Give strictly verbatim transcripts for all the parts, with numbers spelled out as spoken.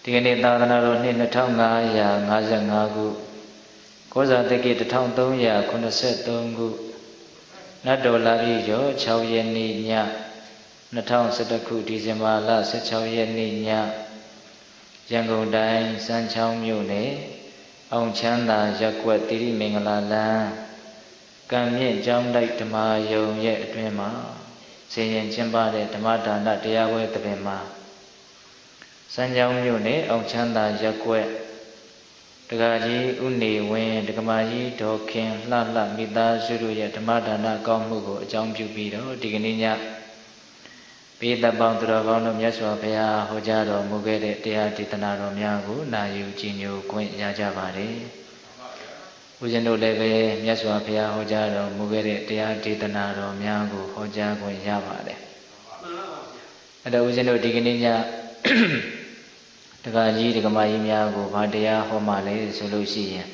ဒီကနေ့သာသနာတော်နှစ်နှစ်ထောင်ငါးရာငါးဆယ်ငါးခုကောဇာတက္ကီတစ်ထောင်သုံးရာခုနှစ်ဆယ်သုံးခုနတ်တော်လာပြီကျော်ခြောက်ရက်နေ့ညနှစ်ထောင်ဆယ်တစ်ခုဒီဇင်ဘာလဆယ်ခြောက်ရက်နေ့ညရန်ကုန်တိုင်းစမ်းချောင်းမြို့နယ်အောင်ချမ်းသာရပ်ကွက်တိရိမင်္ဂလာလမ်းကံမြင့်ကျောင်းတိုက်ဓမ္မယုံရဲ့အတွင်းမှာဆင်ရင်ကျင်းပတဲ့ဓမ္မဒါနတရားပွဲတပင်မှာစမ်းချောင်းမြို့နယ်အောင်ချမ်းသာရပ်ကွက်ဒကာကြီးဥနေဝင်းဒကမာကြီးဒေါ်ခင်လှလှမိသားစုတို့ရဲ့ဓမ္မဒါနကောင်းမှုကိုအကြောင်းပြုပြီးတော့ဒီကနေ့ညပိဋကပေါင်းသူတော်ကောင်းတို့မြတ်စွာဘုရားဟောကြားတော်မူခဲ့တဲ့တရားဒေသနာတော်များကိုနာယူကြည်ညိုခွင့်ရကြပါတယ်။ဦးဇင်းတို့လည်းပဲမြတ်စွာဘုရားဟောကြားတော်မူခဲ့တဲ့တရားဒေသနာတော်များကိုဟောကြားခွင့်ရပါတယ်။အဲ့တော့ဦးဇင်းတို့ဒီကနေ့ညဒကာကြီးဒကမကြီးများကိုဗာတရားဟောမှလဲဆိုလို့ရှိရင်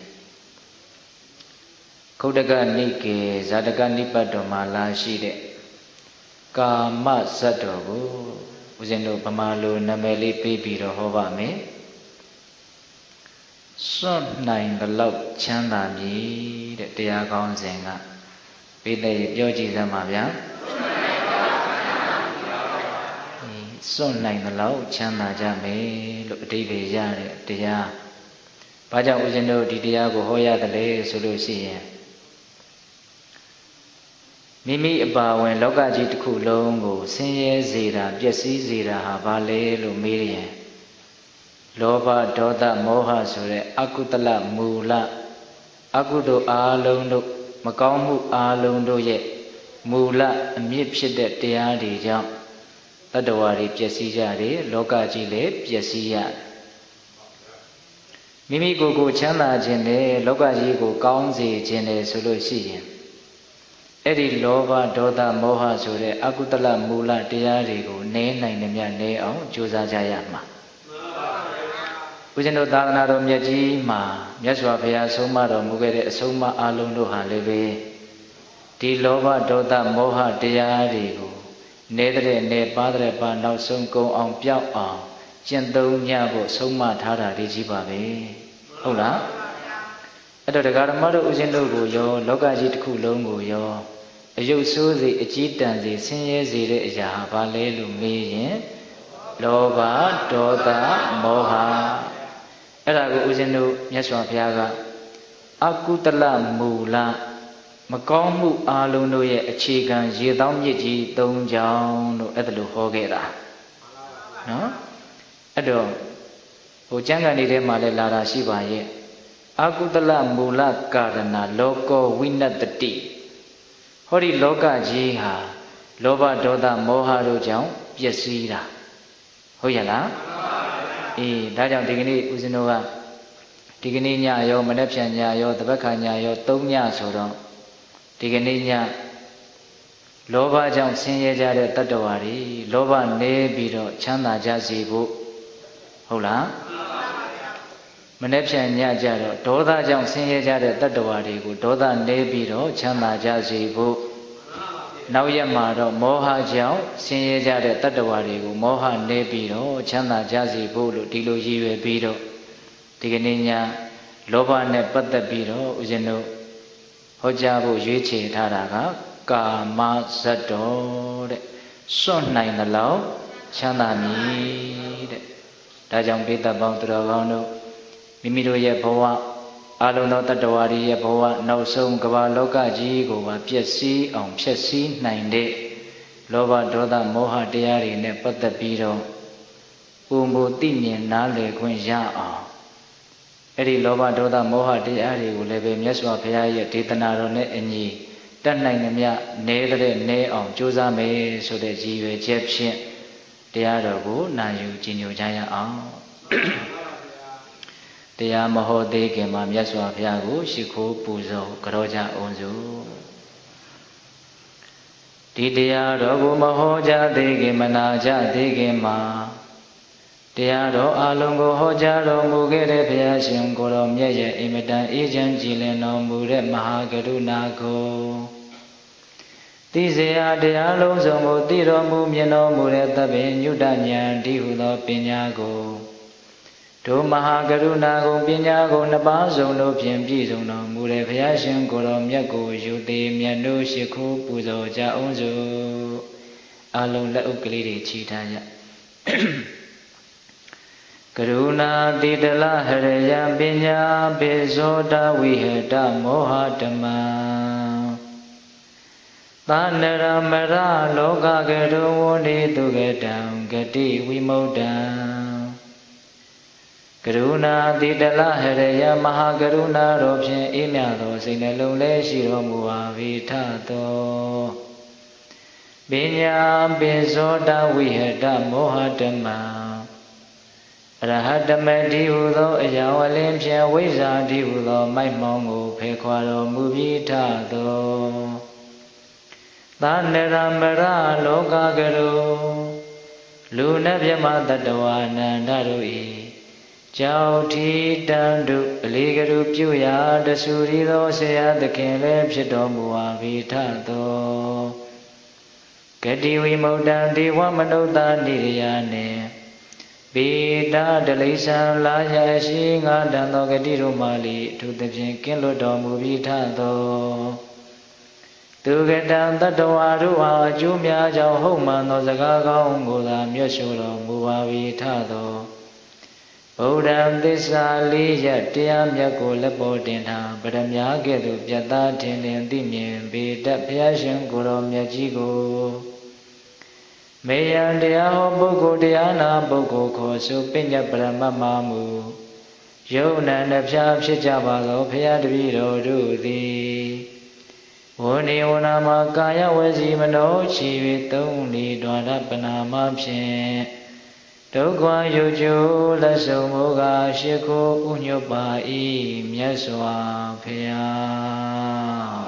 ခုတ်တကနိကေဇာတကနိပတ်တော်မှာလာရှိတဲ့ကာမဇတ်တော်ကိုဦးဇင်းတို့ဗမာလိုနာမည်လေးပေးပြီးတော့ဟောပါမယ်စွန့်နိုင်တဲ့လောက်ချမ်းသာမည်တဲ့တရားကောင်းစဉ်ကပိဋကပြောကြည့်စမ်းပါဗျာစွန့်နိုင်တဲ့လောက်ချမ်းသာကြမယ်လို့အဓိပ္ပာယ်ရတဲ့တရားဘာကြောင့်ဦးဇင်းတို့ဒီတရားကိုဟောရတယ်လဲဆိုလို့ရှိရင်မိမိအပါဝင်လောကကြီးတစ်ခုလုံးကိုဆင်းရဲစေတာပျက်စီးစေတာဟာဘာလဲလို့မေးရင်လောဘဒေါသမောဟဆိုတဲ့အကုသလမူလအကုသိုလ်အာလုံးတို့မကောင်းမှုအာလုံးတို့ရဲ့မူလအမြစ်ဖြစ်တဲ့တရားတွေကြောင့်တတ္တဝါတွေပျက်စီးကြတယ်လောကကြီးလည်းပျက်စီးရတယ်မိမိကိုယ်ကိုချမ်းသာခြင်းနဲ့လောကကြီးကိုကောင်းစေခြင်းနဲ့ဆိုလို့ရှိရင်အဲ့ဒီလောဘဒေါသမောဟဆိုတဲ့အကုသလမူလတရားတွေကိုနည်းနိုင်သမျှနည်းအောင်ကြိုးစားကြရမှာဦးဇင်းတို့သာသနာတော်မြတ်ကြီးမှာမြတ်စွာဘုရားဆုံးမတော်မူခဲ့တဲ့အဆုံးအမအလုံးတို့ဟာလည်းပဲဒီလောဘဒေါသမောဟတရားတွေကိုနေတဲ့နေပါတဲ့ပါနောက်ဆုံးကုန်အောင်ပြောက်အောင်ကျင့်သုံးညဖို့ဆုံးမထားတာဒီကြီးပါပဲဟုတ်လားအဲ့တော့တရားဓမ္မတို့ဦးဇင်းတို့ကိုရောလောကကြီးတစ်ခုလုံးကိုရောအယုတ်ဆိုးစေအကြီးတန်းစေဆင်းရဲစေတဲ့အရာဘာလဲလို့မေးရင်လောဘဒေါသမောဟအဲ့ဒါကိုဦးဇင်းတို့မြတ်စွာဘုရားကအကုသလမူလမကောင်းမှုအလုံးတို့ရဲ့အခြေခံရေတောင်းမြစ်ကြီး၃ချောင်းတို့အဲ့ဒါလိုဟောခဲ့တာနော်အဲ့တော့ဟိုကျမ်းဂန်တွေထဲမှာလည်းလာတာရှိပါရဲ့အကုသလမူလကာရဏလောကောဝိနတတိဟောဒီလောကကြီးဟာလောဘဒေါသမောဟတို့ကြောင့်ပျက်စီးတာဟုတ်ရဲ့လားအေးဒါကြောင့်ဒီကနေ့ဦးဇင်းတို့ကဒီကနေ့ညရောမနေ့ဖြန်ညရောတပတ်ခါညရောသုံးညဆိုတော့ဒီကနေ့ညလောဘကြောင့်ဆင်းရဲကြတဲ့တတ္တဝါတွေလောဘနည်းပြီးတော့ချမ်းသာကြစေဖို့ဟုတ်လားမနေ့ဖြန်ညကြတော့ဒေါသကြောင့်ဆင်းရဲကြတဲ့တတ္တဝါတွေကိုဒေါသနည်းပြီးတော့ချမ်းသာကြစေဖို့နောက်ရက်မှာတော့မောဟကြောင့်ဆင်းရဲကြတဲ့တတ္တဝါတွေကိုမောဟနည်းပြီးတော့ချမ်းသာကြစေဖို့လို့ဒီလိုရည်ရွယ်ပြီးတော့ဒီကနေ့ညလောဘနဲ့ပတ်သက်ပြီးတော့ဦးဇင်းတို့ဟောကြားဖို့ရွေးချယ်ထားတာကကာမဇတ်တော်တဲ့စွန့်နိုင်သလောက်ချမ်းသာမည်တဲ့ဒါကြောင့်ပိဋကပေါင်းသူတော်ကောင်းတို့မိမိတို့ရဲ့ဘဝအလုံးသောတတ္တဝါတွေရဲ့ဘဝနောက်ဆုံးကမ္ဘာလောကကြီးကိုပါပျက်စီးအောင်ဖျက်ဆီးနိုင်တဲ့လောဘဒေါသမောဟတရားတွေနဲ့ပတ်သက်ပြီးတော့ဥမ္မိုသိမြင်နားလည်ခွင့်ရအောင်အဲ့ဒီလောဘဒေါသမောဟတရားတွေကိုလည်းပဲမြတ်စွာဘုရားရဲ့ဒေသနာတော်နဲ့အညီတတ်နိုင်သမျှနဲတဲ့နဲအောင်ကြိုးစားမယ်ဆိုတဲ့ရည်ရွယ်ချက်ဖြင့်တရားတော်ကိုနာယူကြည်ညိုကြရအောင်တရားမဟောသေးခင်မှာမြတ်စွာဘုရားကိုရှိခိုးပူဇော်ကြောကြအောင်စုဒီတရားတော်ကိုမဟောကြားသေးခင်မနာကြသေးခင်မှာတရားတော်အလုံးကိုဟောကြားတော်မူခဲ့တဲ့ဘုရားရှင်ကိုယ်တော်မြတ်ရဲ့အင်မတန်အေးချမ်းကြည်လင်တော်မူတဲ့မဟာကရုဏာကိုသိစေရာတရားလုံးစုံကိုသိတော်မူမြင်တော်မူတဲ့သဗ္ဗညုတဉာဏ်ဒီဟုသောပညာကိုဒုမဟာကရုဏာကုံပညာကုံနှစ်ပါးစုံတို့ဖြင့်ပြည့်စုံတော်မူတဲ့ဘုရားရှင်ကိုယ်တော်မြတ်ကိုယူသေးမြတ်တို့ရှိခိုးပူဇော်ကြအောင်စို့အလုံးလက်ဥကလေးတွေချီထားကြကရုဏာတိတလဟရယပညာပေဇောတဝိဟတမောဟဓမ္မသာနရမရလောကကရုဝနေတုကတံဂတိဝိမု ddံကရုဏာတိတလဟရယမဟာကရုဏာတော်ဖြင့်အေးမြသောစိတ်နှလုံးလဲရှိတော်မူပါ၏ထသောပညာပိဇောတဝိဟတမောဟဓမ္မအရဟတမတိဟုသောအရာဝလင်းဖြင့်ဝိဇ္ဇာတိဟုသောမိုက်မောင်းကိုဖယ်ခွာတော်မူပြီးထသောသာနရမရလောကကရုလူနှင့်မြမတတဝအနန္တတို့၏ကြောက်ထီတန်တုအလေးကရုပြုရာတဆူရီသောဆရာသခင်လည်းဖြစ်တော်မူပါ၏ထသောဂတိဝိမု ddံဒေဝမနုဿာနိရယနှင့်ပေတာတလိษံလာရရှိငါတန်သောဂတိတို့မှလေအထူးသဖြင့်ကင်းလွတ်တော်မူပြီးထသောသူကတံတတဝါတို့အားအကျိုးများကြောင့်ဟုတ်မှန်သောစကားကောင်းကိုသာမြတ်ဆိုတော်မူပါ၏ထသောဗုဒ္ဓံသစ္စာလေးရတရားမြတ်ကိုလက်ပေါ်တင်ထားပရမညာကဲ့သို့ပြတ်သားထင်လင်းသိမြင်ပေတတ်ဘုရားရှင်ကိုယ်တော်မြတ်ကြီးကိုမေယံတရားဟောပုဂ္ဂိုလ်တရားနာပုဂ္ဂိုလ်ခေါ်ဆိုပညတ်ပရမတ်မှာမူယုံနံနှဖျားဖြစ်ကြပါသောဘုရားတပည့်တော်တို့သည်ဝဏိဝနာမှာကာယဝစီမနောချီ၍သုံးလီဒွါရပနာမဖြင့်ဒုက္ခယုတ်ကျိုးလက်ဆုံမိုးကရှိခိုးဥညွတ်ပါ၏မြတ်စွာဘုရား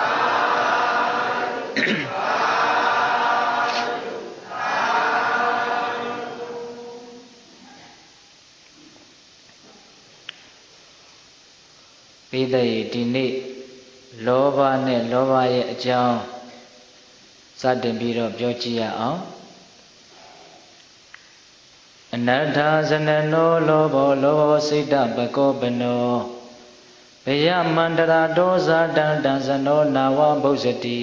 ပိဋကဒီနေ့လောဘနဲ့လောဘရဲ့အကြောင်းစတင်ပြီးတော့ပြောကြည့်ရအောင်အနတ္ထာဇနနောလောဘောလောဘောစိတ်တပကောပနောဘယမန္တရာဒောဇာတံတံဇနောနာဝဗုဇ္ဇတိ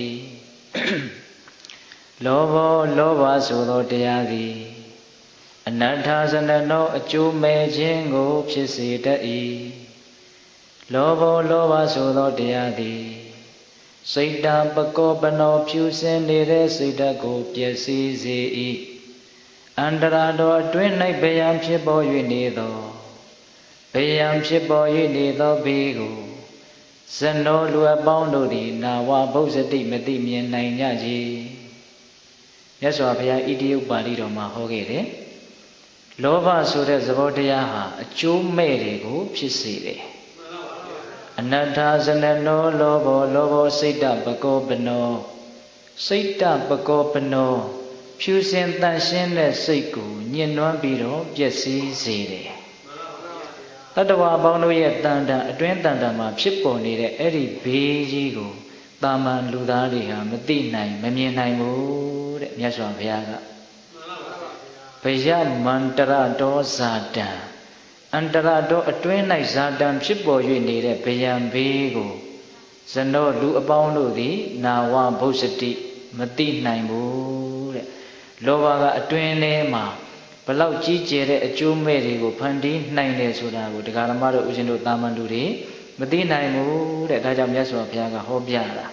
လောဘောလောဘဆိုသောတရားသည်အနတ္ထာဇနနောအကျိုးမဲ့ခြင်းကိုဖြစ်စေတတ်၏လောဘောလောဘဆိုသောတရားသည်စိတ်တပကောပနောဖြူစင်နေတဲ့စိတ်ဓာတ်ကိုပျက်စီးစေ၏အန္တရာတော်အတွင်း၌ဗယံဖြစ်ပေါ်၍နေသောဗယံဖြစ်ပေါ်၍နေသောဘေးကိုဇနောလူအပေါင်းတို့သည်နာဝဗုဇ္ဇတိမသိမြင်နိုင်ကြကြမြတ်စွာဘုရားဣတိယုပ္ပါဠိတော်မှာဟောခဲ့တယ်လောဘဆိုတဲ့သဘောတရားဟာအကျိုးမဲ့တွေကိုဖြစ်စေတယ်အနတ္ထာဇနနောလောဘောလောဘောစိတ်တပကောပနောစိတ်တပကောပနောဖြူစင်တန်ရှင်းတဲ့စိတ်ကိုညှဉ်းနှွမ်းပြီးတော့ပျက်စီးစေတယ်တတ္တဝါပေါင်းတို့ရဲ့တန်တန်အတွင်းတန်တန်မှာဖြစ်ပေါ်နေတဲ့အဲ့ဒီဘေးကြီးကိုတာမန်လူသားတွေဟာမသိနိုင်မမြင်နိုင်ဘူးတဲ့မြတ်စွာဘုရားကဘယမန္တရတောဇာတံအန္တရာတော်အတွင်း၌ဇာတံဖြစ်ပေါ်၍နေတဲ့ဗယံဘေးကိုဇနောလူအပေါင်းတို့သည်နာဝဗုဇ္ဇတိမသိနိုင်ဘူးတဲ့လောဘကအတွင်းထဲမှာဘလောက်ကြီးကျယ်တဲ့အကျိုးမဲ့တွေကိုဖန်တီးနိုင်တယ်ဆိုတာကိုတရားဓမ္မတို့ဦးဇင်းတို့တာမန်လူတွေမသိနိုင်ဘူးတဲ့ဒါကြောင့်မြတ်စွာဘုရားကဟောပြတာ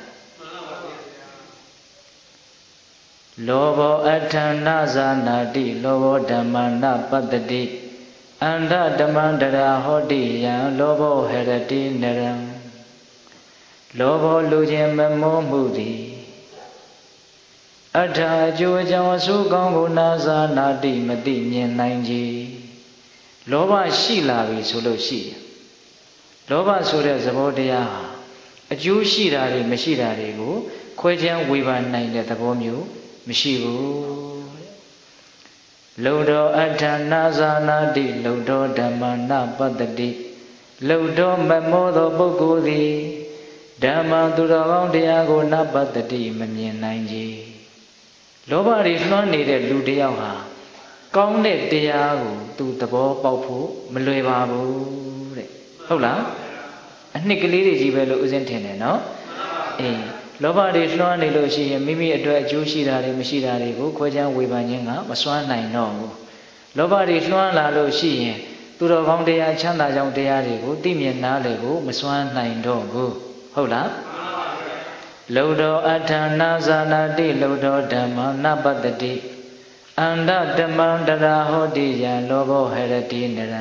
လောဘောအဋ္ဌာဏဇာနာတိလောဘောဓမ္မနာပတ္တိအန္တဓမ္မန္တရာဟောတိယံလောဘောဟရတိနရံလောဘောလူချင်းမမောမှုသည်အဋ္ဌာအကျိုးအကြောင်းအဆိုးကောင်းကိုနာဇာနာတိမသိမြင်နိုင်ကြလောဘရှိလာပြီဆိုလို့ရှိရင်လောဘဆိုတဲ့သဘောတရားဟာအကျိုးရှိတာတွေမရှိတာတွေကိုခွဲခြားဝေဖန်နိုင်တဲ့သဘောမျိုးမရှိဘူးလုံတော်အဋ္ဌာနာဇာနာတိလုံတော်ဓမ္မနာပတ္တိလုံတော်မမောသောပုဂ္ဂိုလ်သည်ဓမ္မသူတော်ကောင်းတရားကိုနပတ္တိမမြင်နိုင်ကြလောဘတွေလွှမ်းနေတဲ့လူတယောက်ဟာကောင်းတဲ့တရားကိုသူသဘောပေါက်ဖို့မလွယ်ပါဘူးတဲ့ဟုတ်လားအနှစ်ကလေးတွေကြီးပဲလို့ဥစဉ်ထင်တယ်နော်အေးလောဘတွေလွှမ်းနေလို့ရှိရင်မိမိအတွက်အကျိုးရှိတာတွေမရှိတာတွေကိုခွဲခြားဝေဖန်ခြင်းကမစွမ်းနိုင်တော့ဘူးလောဘတွေလွှမ်းလာလို့ရှိရင်သူတော်ကောင်းတရားချမ်းသာကြောင်းတရားတွေကိုသိမြင်နားလည်ဖို့မစွမ်းနိုင်တော့ဘူးဟုတ်လားလောတော်အထာနာဇာနာတိလောတော်ဓမ္မနပတ္တိအန္တဓမ္မံတရာဟောတိယံလောဘောဟရတိနရံ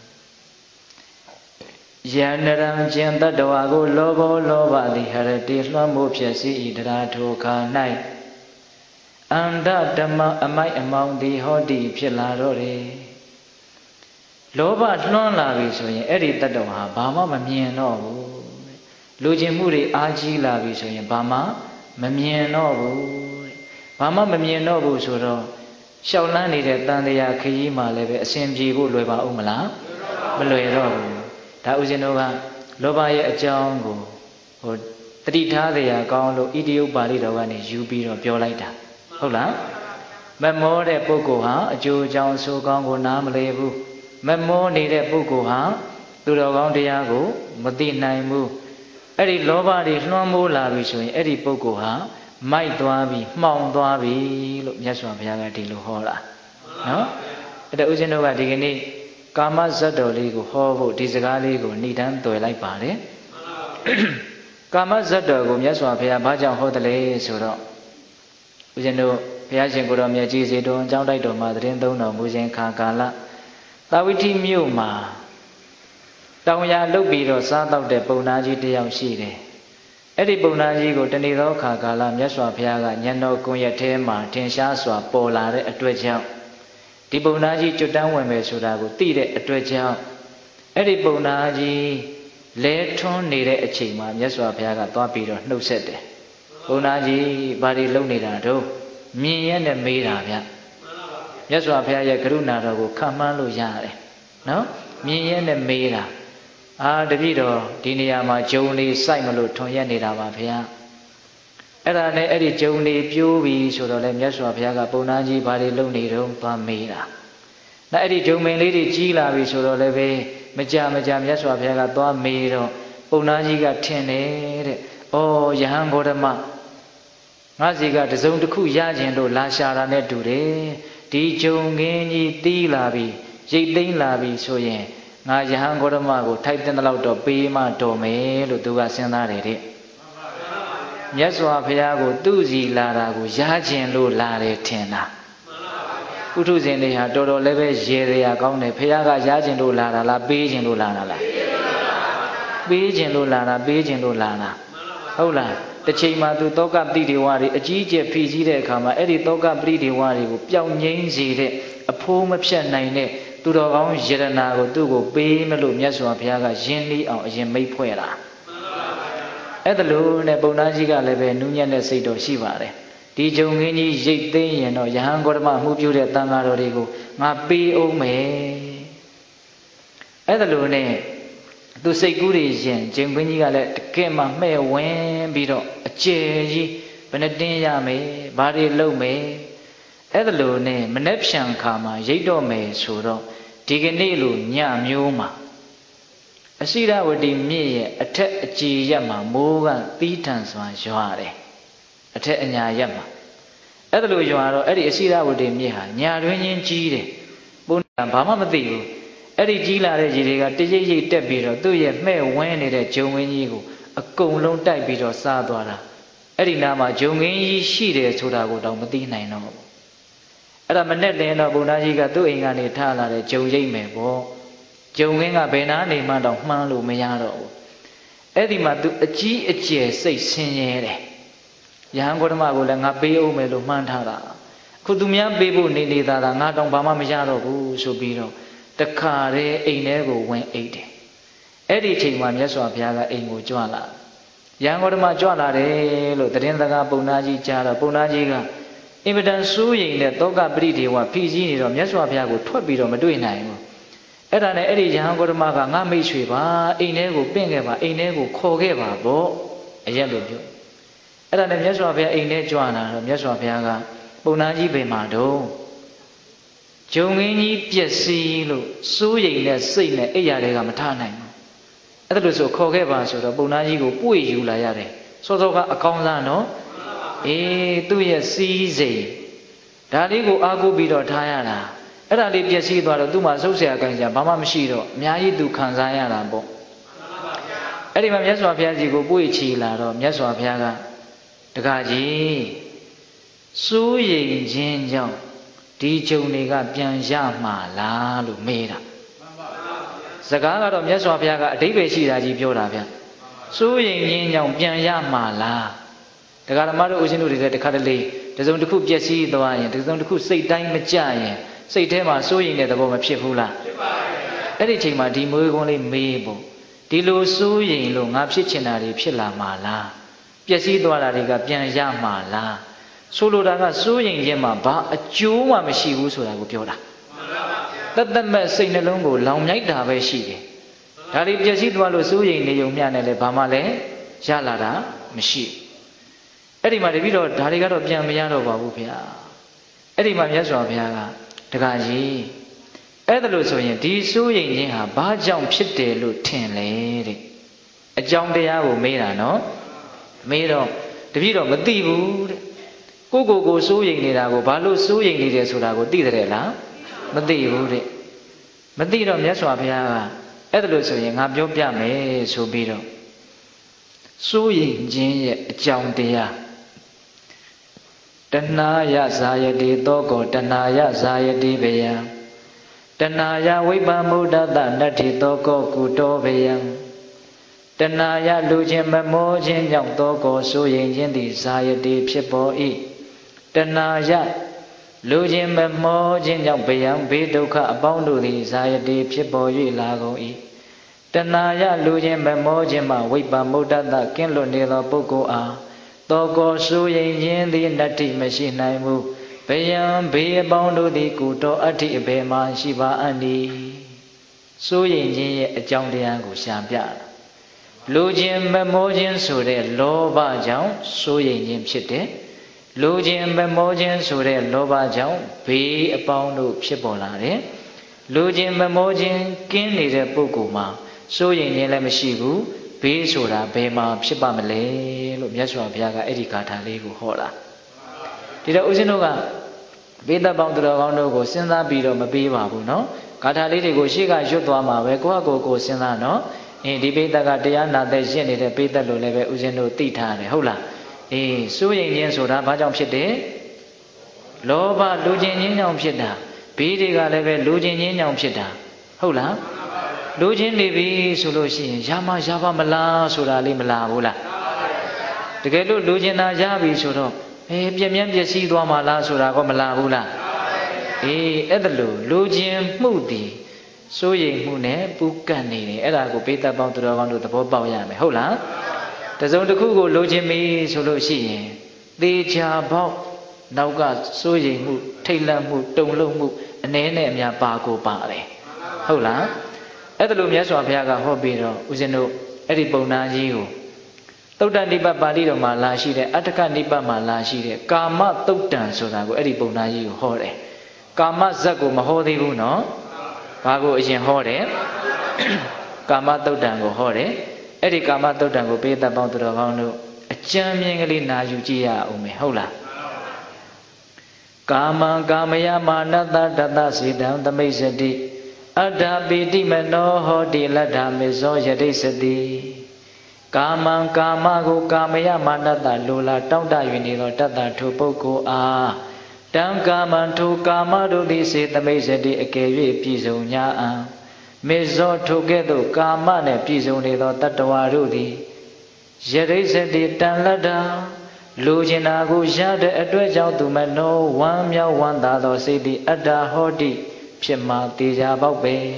ယန္နရံကျင်တတ္တဝါကိုလောဘောလောဘသည်ဟရတိလွှမ်းမိုးဖြစ်စီဤတရားထိုခါ၌အန္တဓမ္မအမိုက်အမောင်သည်ဟောတိဖြစ်လာတော့တယ်လောဘလွှမ်းလာပြီဆိုရင်အဲ့ဒီတတ္တဝါဘာမှမမြင်တော့ဘူးလူကျင်မှုတွေအားကြီးလာပြီဆိုရင်ဘာမှမမြင်တော့ဘူးဘာမှမမြင်တော့ဘူးဆိုတော့ရှောက်လန်းနေတဲ့တန်တရားခရီးမှလည်းပဲအစဉ်ပြေဖို့လွယ်ပါဦးမလားမလွယ်တော့ဘူးဒါဥစဉ်တို့ကလောဘရဲ့အကြောင်းကိုဟိုတတိထားတရားကောင်းလို့ဣတိယပါဠိတော်ကနေယူပြီးတော့ပြောလိုက်တာဟုတ်လားမမောတဲ့ပုဂ္ဂိုလ်ဟာအကျိုးအကြောင်းဆိုကောင်းကိုနားမလည်ဘူးမမောနေတဲ့ပုဂ္ဂိုလ်ဟာသူတော်ကောင်းတရားကိုမသိနိုင်ဘူးအဲ့ဒီလောဘတွေလွှမ်းမိုးလာပြီဆိုရင်အဲ့ဒီပုဂ္ဂိုလ်ဟာမိုက်သွားပြီမှောင်သွားပြီလို့မြတ်စွာဘုရားကဒီလိုဟောတာနော်အဲ့ဒါဥစဉ်တို့ကဒီကနေ့ကာမဇတ်တော်လေးကိုဟောဖို့ဒီစကားလေးကိုဏိဒန်းတွေ့လိုက်ပါတယ်ကာမဇတ်တော်ကိုမြတ်စွာဘုရားဘာကြောင့်ဟောတယ်လဲဆိုတော့ဥစဉ်တို့ဘုရားရှင်ကိုယ်တော်မြတ်ကြီးစေတော်အကြောင်းတိုက်တော်မှာသတင်းသုံးတော်မူခြင်းခါကာလသာဝတိမြို့မှာတောင်ရလုတ်ပြီးတော့စားတော့တဲ့ပုံနာကြီးတယောက်ရှိတယ်အဲ့ဒီပုံနာကြီးကိုတနေ့သောခါကာလမြတ်စွာဘုရားကညံတော်ကွန်ရက်ထဲမှာထင်ရှားစွာပေါ်လာတဲ့အတွက်ကြောင့်ဒီပုံနာကြီးကျွတ်တန်းဝင်မယ်ဆိုတာကိုသိတဲ့အတွက်ကြောင့်အဲ့ဒီပုံနာကြီးလဲထွန်းနေတဲ့အချိန်မှာမြတ်စွာဘုရားကသွားပြီးတော့နှုတ်ဆက်တယ်ပုံနာကြီးဘာတွေလုပ်နေတာတော့မြင်ရက်နဲ့မေးတာဗျမြတ်စွာဘုရားရဲ့ကရုဏာတော်ကိုခံမှန်းလို့ရတယ်နော်မြင်ရက်နဲ့မေးတာအာတပည့်တော်ဒီနေရာမှာဂျုံလေးစိုက်မလို့ထွန်ရက်နေတာပါဗျာအဲ့ဒါနဲ့အဲ့ဒီဂျုံလေးပြိုးပြီဆိုတော့လေမြတ်စွာဘုရားကပုံနာကြီးဘာတွေလုပ်နေတော့သွားမေးတာနောက်အဲ့ဒီဂျုံမင်းလေးတွေကြီးလာပြီဆိုတော့လည်းပဲမကြမကြမြတ်စွာဘုရားကသွားမေးတော့ပုံနာကြီးကထင်တယ်တဲ့ဩယဟန်ဂေါတမငါစီကတစုံတစ်ခုရခြင်းလို့လာရှာတာနဲ့တူတယ်ဒီဂျုံခင်းကြီးတီးလာပြီရိတ်သိမ်းလာပြီဆိုရင်ငါယဟန်ဂေါတမကိုထိုက်တဲ့လောက်တော့ပေးမှတော်မယ်လို့သူကစဉ်းစားတယ်တဲ့မြတ်စွာဘုရားကိုသူ့စီလာတာကိုရခြင်းလို့လာတယ်ထင်တာပုထုဇဉ်တွေဟာတော်တော်လည်းပဲရေစရာကောင်းတယ်ဘုရားကရခြင်းလို့လာတာလားပေးခြင်းလို့လာတာလားပေးခြင်းလို့လာတာပေးခြင်းလို့လာတာဟုတ်လားတစ်ချိန်မှာသူတောကပရိဒေဝတွေအကြီးအကျယ်ဖြည့်စည်းတဲ့အခါမှာအဲ့ဒီတောကပရိဒေဝတွေကိုပျောက်ငြိမ်းစေတဲ့အဖိုးမဖြတ်နိုင်တဲ့သူတော်ကောင်းယရနာကိုသူ့ကိုပေးမလို့မြတ်စွာဘုရားကယဉ်လီအောင်အရင်မိတ်ဖွဲ့တာအဲ့ဒါလို့နဲ့ပုံနာကြီးကလည်းပဲနူးညံ့တဲ့စိတ်တော်ရှိပါတယ်ဒီဂျုံခင်းကြီးရိတ်သိမ်းရင်တော့ယဟန်ဂေါတမမှုပြုတဲ့တန်ဃာတော်တွေကိုငါပေးအောင်မယ်အဲ့ဒါလို့နဲ့သူစိတ်ကူးတွေရင်ဂျုံခင်းကြီးကလည်းတကယ်မှမှဲ့ဝင်းပြီးတော့အကျယ်ကြီးဘယ်နှတင်းရမယ်ဘာတွေလုပ်မယ်အဲ့ဒါလို့နဲ့မနှက်ဖြံခါမှာရိတ်တော့မယ်ဆိုတော့ဒီကနေ့လိုညမျိုးမှာအစိရဝတီမြစ်ရဲ့အထက်အကြည်ရက်မှာမိုးကသီးထန်စွာရွာတယ်အထက်အညာရက်မှာအဲ့ဒါလိုရွာတော့အဲ့ဒီအစိရဝတီမြစ်ဟာညာတွင်ချင်းကြီးတယ်ပုံကဘာမှမသိဘူးအဲ့ဒီကြီးလာတဲ့ကြီးတွေကတရိပ်ရိပ်တက်ပြီးတော့သူ့ရဲ့မှဲ့ဝင်းနေတဲ့ဂျုံဝင်းကြီးကိုအကုန်လုံးတိုက်ပြီးတော့စားသွားတာအဲ့ဒီနားမှာဂျုံခင်းကြီးရှိတယ်ဆိုတာကိုတော့မသိနိုင်တော့ဘူးအဲ့ဒါမနဲ့လင်းတော့ဘုရားကြီးကသူ့အိမ်ကနေထားလာတဲ့ဂျုံရိပ်မယ်ပေါ့ဂျုံခင်းကဘယ်နာနေမှတော့မှန်းလို့မရတော့ဘူးအဲ့ဒီမှာသူအကြီးအကျယ်စိတ်ဆင်းရဲတယ်ယဟန်ဂေါတမကိုလည်းငါပေးအောင်မယ်လို့မှန်းထားတာခုသူများပေးဖို့နေနေသားတာငါတော့ဘာမှမရတော့ဘူးဆိုပြီးတော့တခါတည်းအိမ်ထဲကိုဝင်အိတ်တယ်အဲ့ဒီအချိန်မှာမြတ်စွာဘုရားကအိမ်ကိုကြွလာယဟန်ဂေါတမကြွလာတယ်လို့သတင်းစကားပုံနာကြီးကြားတော့ပုံနာကြီးကအင်မတန်စိုးရိမ်တဲ့တောကပရိဒေဝဖိစီးနေတော့မြတ်စွာဘုရားကိုထွက်ပြီးတော့မတွေ့နိုင်ဘူးအဲ့ဒါနဲ့အဲ့ဒီယဟန်ဂေါတမကငါမိတ်ဆွေပါအိမ်ထဲကိုပင့်ခဲ့ပါအိမ်ထဲကိုခေါ်ခဲ့ပါပေါ့အရက်လို့ပြောအဲ့ဒါနဲ့မြတ်စွာဘုရားအိမ်ထဲကြွလာတော့မြတ်စွာဘုရားကပုံနာကြီးပင်မှာတော့ဂျုံငင်းကြီးပျက်စီးလို့စိုးရိမ်တဲ့စိတ်နဲ့အိယာတွေကမထနိုင်ဘူးအဲ့ဒါလို့ဆိုခေါ်ခဲ့ပါဆိုတော့ပုံနာကြီးကိုပွေယူလာရတယ်စောစောကအကောင်းစားနော်အေးသူ့ရဲ့စီးစိမ်ဒါလေးကိုအားကိုးပြီးတော့ထားရတာအဲ့ဒါလေးပျက်စီးသွားတော့သူ့မှာစုပ်เสียကိုင်းစရာဘာမှမရှိတော့အများကြီးသူခံစားရတာပေါ့အဲ့ဒီမှာမြတ်စွာဘုရားကြီးကိုပွေချီလာတော့မြတ်စွာဘုရားကတကားကြီးစိုးရိမ်ခြင်းကြောင့်ဒီဂျုံတွေကပြန်ရမှာလားလို့မေးတာစကားကတော့မြတ်စွာဘုရားကအဓိပ္ပာယ်ရှိတာကြီးပြောတာဗျစိုးရိမ်ခြင်းကြောင့်ပြန်ရမှာလားဒကာဓမ္မတို့ဦးဇင်းတို့တွေတခါတလေတစုံတစ်ခုပျက်စီးသွားရင်တစုံတစ်ခုစိတ်တိုင်းမကြရင်စိတ်ထဲမှာစိုးရိမ်တဲ့သဘောမဖြစ်ဘူးလားဖြစ်ပါရဲ့အဲ့ဒီချိန်မှာဒီမွေးကုန်းလေးမေးဖို့ဒီလိုစိုးရိမ်လို့ငါဖြစ်ချင်တာတွေဖြစ်လာမှာလားပျက်စီးသွားတာတွေကပြန်ရမှာလားဆိုလိုတာကစိုးရိမ်ခြင်းမှာဘာအကျိုးမှမရှိဘူးဆိုတာကိုပြောတာတသက်မဲ့စိတ်နှလုံးကိုလောင်မြိုက်တာပဲရှိတယ်ဒါတွေပျက်စီးသွားလို့စိုးရိမ်နေုံမျှနဲ့လည်းဘာမှလည်းရလာတာမရှိအဲ့ဒီမှာတပည့်တော်ဒါတွေကတော့ပြန်မရတော့ပါဘူးဗျာအဲ့ဒီမှာမြတ်စွာဘုရားကတခါကြီးအဲ့ဒါလို့ဆိုရင်ဒီစိုးရိမ်ခြင်းဟာဘာကြောင့်ဖြစ်တယ်လို့ထင်လဲတဲ့အကြောင်းတရားကိုမေးတာနော်မေးတော့တပည့်တော်မသိဘူးတဲ့ကိုကိုကိုစိုးရိမ်နေတာကိုဘာလို့စိုးရိမ်နေတယ်ဆိုတာကိုသိတယ်လားမသိဘူးတဲ့မသိတော့မြတ်စွာဘုရားကအဲ့ဒါလို့ဆိုရင်ငါပြောပြမယ်ဆိုပြီးတော့စိုးရိမ်ခြင်းရဲ့အကြောင်းတရားတဏှာယဇာယတိသောကောတဏှာယဇာယတိဘေယံတဏှာယဝိပ္ပမုဒ္ဒတနတ္ထိသောကောကုတောဘေယံတဏှာယလူချင်းမမောခြင်းကြောင့်သောကောစိုးရိမ်ခြင်းသည်ဇာယတိဖြစ်ပေါ်၏တဏှာယလူချင်းမမောခြင်းကြောင့်ဘေယံဘေးဒုက္ခအပေါင်းတို့သည်ဇာယတိဖြစ်ပေါ်၍လာကုန်၏တဏှာယလူချင်းမမောခြင်းမှဝိပ္ပမုဒ္ဒတကင်းလွတ်နေသောပုဂ္ဂိုလ်အားသောကောစိုးရိမ်ခြင်းသည်နတ္ထိမရှိနိုင်ဘူးဘေယံဘေးအပေါင်းတို့သည်ကုတောအဋ္ဌိအဘေမှရှိပါအံ့ဤစိုးရိမ်ခြင်းရဲ့အကြောင်းတရားကိုရှာပြတာလူချင်းမမောခြင်းဆိုတဲ့လောဘကြောင့်စိုးရိမ်ခြင်းဖြစ်တယ်လူချင်းမမောခြင်းဆိုတဲ့လောဘကြောင့်ဘေးအပေါင်းတို့ဖြစ်ပေါ်လာတယ်လူချင်းမမောခြင်းကင်းနေတဲ့ပုဂ္ဂိုလ်မှာစိုးရိမ်ခြင်းလည်းမရှိဘူးဘေးဆိုတာဘယ်မှာဖြစ်ပါမလဲလို့မြတ်စွာဘုရားကအဲ့ဒီဂါထာလေးကိုဟောတာဒီတော့ဦးဇင်းတို့ကဘေးသက်ပေါင်းသူတော်ကောင်းတို့ကိုစဉ်းစားပြီးတော့မပေးပါဘူးเนาะဂါထာလေးတွေကိုရှေ့ကရွတ်သွားမှာပဲကိုယ့်အကိုကိုစဉ်းစားเนาะအင်းဒီဘေးသက်ကတရားနာသက်ရှင်းနေတဲ့ဘေးသက်လို့လည်းပဲဦးဇင်းတို့သိထားတယ်ဟုတ်လားအေးစိုးရိမ်ခြင်းဆိုတာဘာကြောင့်ဖြစ်တယ်လောဘလူချင်းချင်းကြောင့်ဖြစ်တာဘေးတွေကလည်းပဲလူချင်းချင်းကြောင့်ဖြစ်တာဟုတ်လားလူချင်းနေပြီဆိုလို့ရှိရင်ရမရပါမလားဆိုတာလေးမလားဘူးလားတကယ်လို့လူချင်းသာရပြီဆိုတော့အေးပြင်းပြင်းပျက်စီးသွားမှာလားဆိုတာကမလားဘူးလားအေးအဲ့ဒါလို့လူချင်းမှုတည်စိုးရိမ်မှုနဲ့ပူကန့်နေတယ်အဲ့ဒါကိုပိဋကပေါင်းသူတော်ကောင်းတို့သဘောပေါက်ရမယ်ဟုတ်လားတစုံတစ်ခုကိုလိုချင်ပြီဆိုလို့ရှိရင်သေချာပေါက်နောက်ကစိုးရိမ်မှုထိတ်လန့်မှုတုန်လှုပ်မှုအနည်းနဲ့အများပါကိုပါတယ်ဟုတ်လားအဲ့ဒါလို့မြတ်စွာဘုရားကဟောပြီးတော့ဦးဇင်းတို့အဲ့ဒီပုံနာကြီးကိုသုတ်တန်နိဗ္ဗာန်ပါဠိတော်မှာလာရှိတဲ့အဋ္ဌကနိဗ္ဗာန်မှာလာရှိတဲ့ကာမသုတ်တန်ဆိုတာကိုအဲ့ဒီပုံနာကြီးကိုဟောတယ်ကာမဇတ်ကိုမဟောသေးဘူးနော်ဘာကိုအရင်ဟောတယ်ကာမသုတ်တန်ကိုဟောတယ်အဲ့ဒီကာမသုတ်တန်ကိုပေးသက်ပေါင်းသူတော်ကောင်းတို့အကျမ်းမြင်ကလေးနာယူကြည့်ရအောင်မယ်ဟုတ်လားကာမံကာမယမာနတတတစေတံသမိစ္ဆတိအတ္တပိတိမနောဟောတိလတ္ထမေဇောယတိစတိကာမံကာမကိုကာမယမာနတလိုလားတောင့်တ၍နေသောတတ္တထိုပုဂ္ဂိုလ်အားတံကာမံထိုကာမတို့သည်စေသမိစ္ဆတိအကယ်၍ပြည့်စုံညာအံမေဇောထိုကဲ့သို့ကာမနှင့်ပြည့်စုံနေသောတတ္တဝါတို့သည်ယတိစတိတန်လတ္တာလူကျင်နာကိုရတဲ့အတွက်ကြောင့်သူမနောဝမ်းမြောက်ဝမ်းသာသောစိတ်သည်အတ္တဟောတိဖြစ်မှတေချာပေါက်ပဲ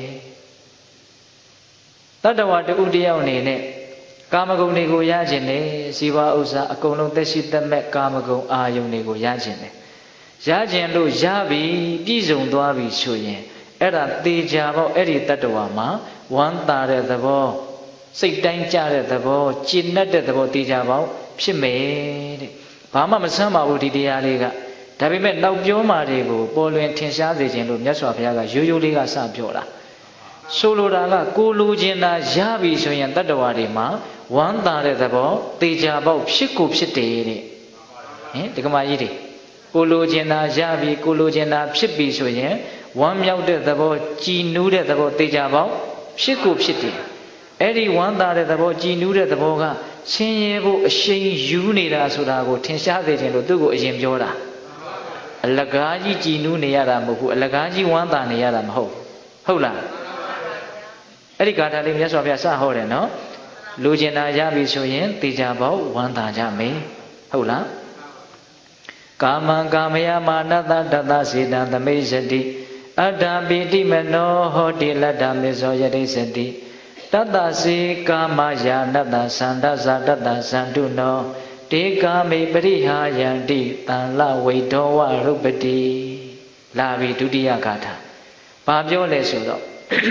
တတ္တဝါတူတယောက်အနေနဲ့ကာမဂုဏ်တွေကိုရခြင်းနဲ့ဇီဝဥစ္စာအကုန်လုံးသက်ရှိသက်မဲ့ကာမဂုဏ်အာယုန်တွေကိုရခြင်းနဲ့ရခြင်းလို့ရပြီပြည့်စုံသွားပြီဆိုရင်အဲ့ဒါတေချာပေါက်အဲ့ဒီတတ္တဝါမှာဝမ်းသာတဲ့သဘောစိတ်တိုင်းကြတဲ့သဘောကျင့်တတ်တဲ့သဘောတေချာပေါက်ဖြစ်မယ်တဲ့ဘာမှမဆန်းပါဘူးဒီတရားလေးကဒါပေမဲ့နောက်ပြောမှာတွေကိုပေါ်လွင်ထင်ရှားစေခြင်းလို့မြတ်စွာဘုရားကရိုးရိုးလေးကစပြောတာဆိုလိုတာကကိုလိုချင်တာရပြီဆိုရင်တတ္တဝါတွေမှာဝမ်းသာတဲ့သဘောတေချာပေါက်ဖြစ်ကိုဖြစ်တယ်တဲ့ဟင်ဒီကမာကြီးတွေကိုလိုချင်တာရပြီကိုလိုချင်တာဖြစ်ပြီဆိုရင်ဝမ်းမြောက်တဲ့သဘောကြည်နူးတဲ့သဘောတေချာပေါက်ဖြစ်ကိုဖြစ်တယ်အဲ့ဒီဝမ်းသာတဲ့သဘောကြည်နူးတဲ့သဘောကဆင်းရဲဖို့အရှိန်ယူနေတာဆိုတာကိုထင်ရှားစေခြင်းလို့သူ့ကိုအရင်ပြောတာအလကားကြီးကြည်နူးနေရတာမဟုတ်ဘူးအလကားကြီးဝမ်းသာနေရတာမဟုတ်ဟုတ်လားအဲ့ဒီဂါထာလေးမြတ်စွာဘုရားစဟောတယ်နော်လူကျင်တာရပြီဆိုရင်တေချာပေါက်ဝမ်းသာကြမယ်ဟုတ်လားကာမံကာမယမာနတတတစေတံသမိစတိအတ္တပိတိမနောဟောတိလတ္တမေဇောယတိစတိတတ္တစေကာမယာနတ္တသန္တဇာတတ္တသန္တုနောတေကာမေပရိဟာယန္တိတံလဝိဒောဝရုပတိလာပြီဒုတိယဂါထာဘာပြောလဲဆိုတော့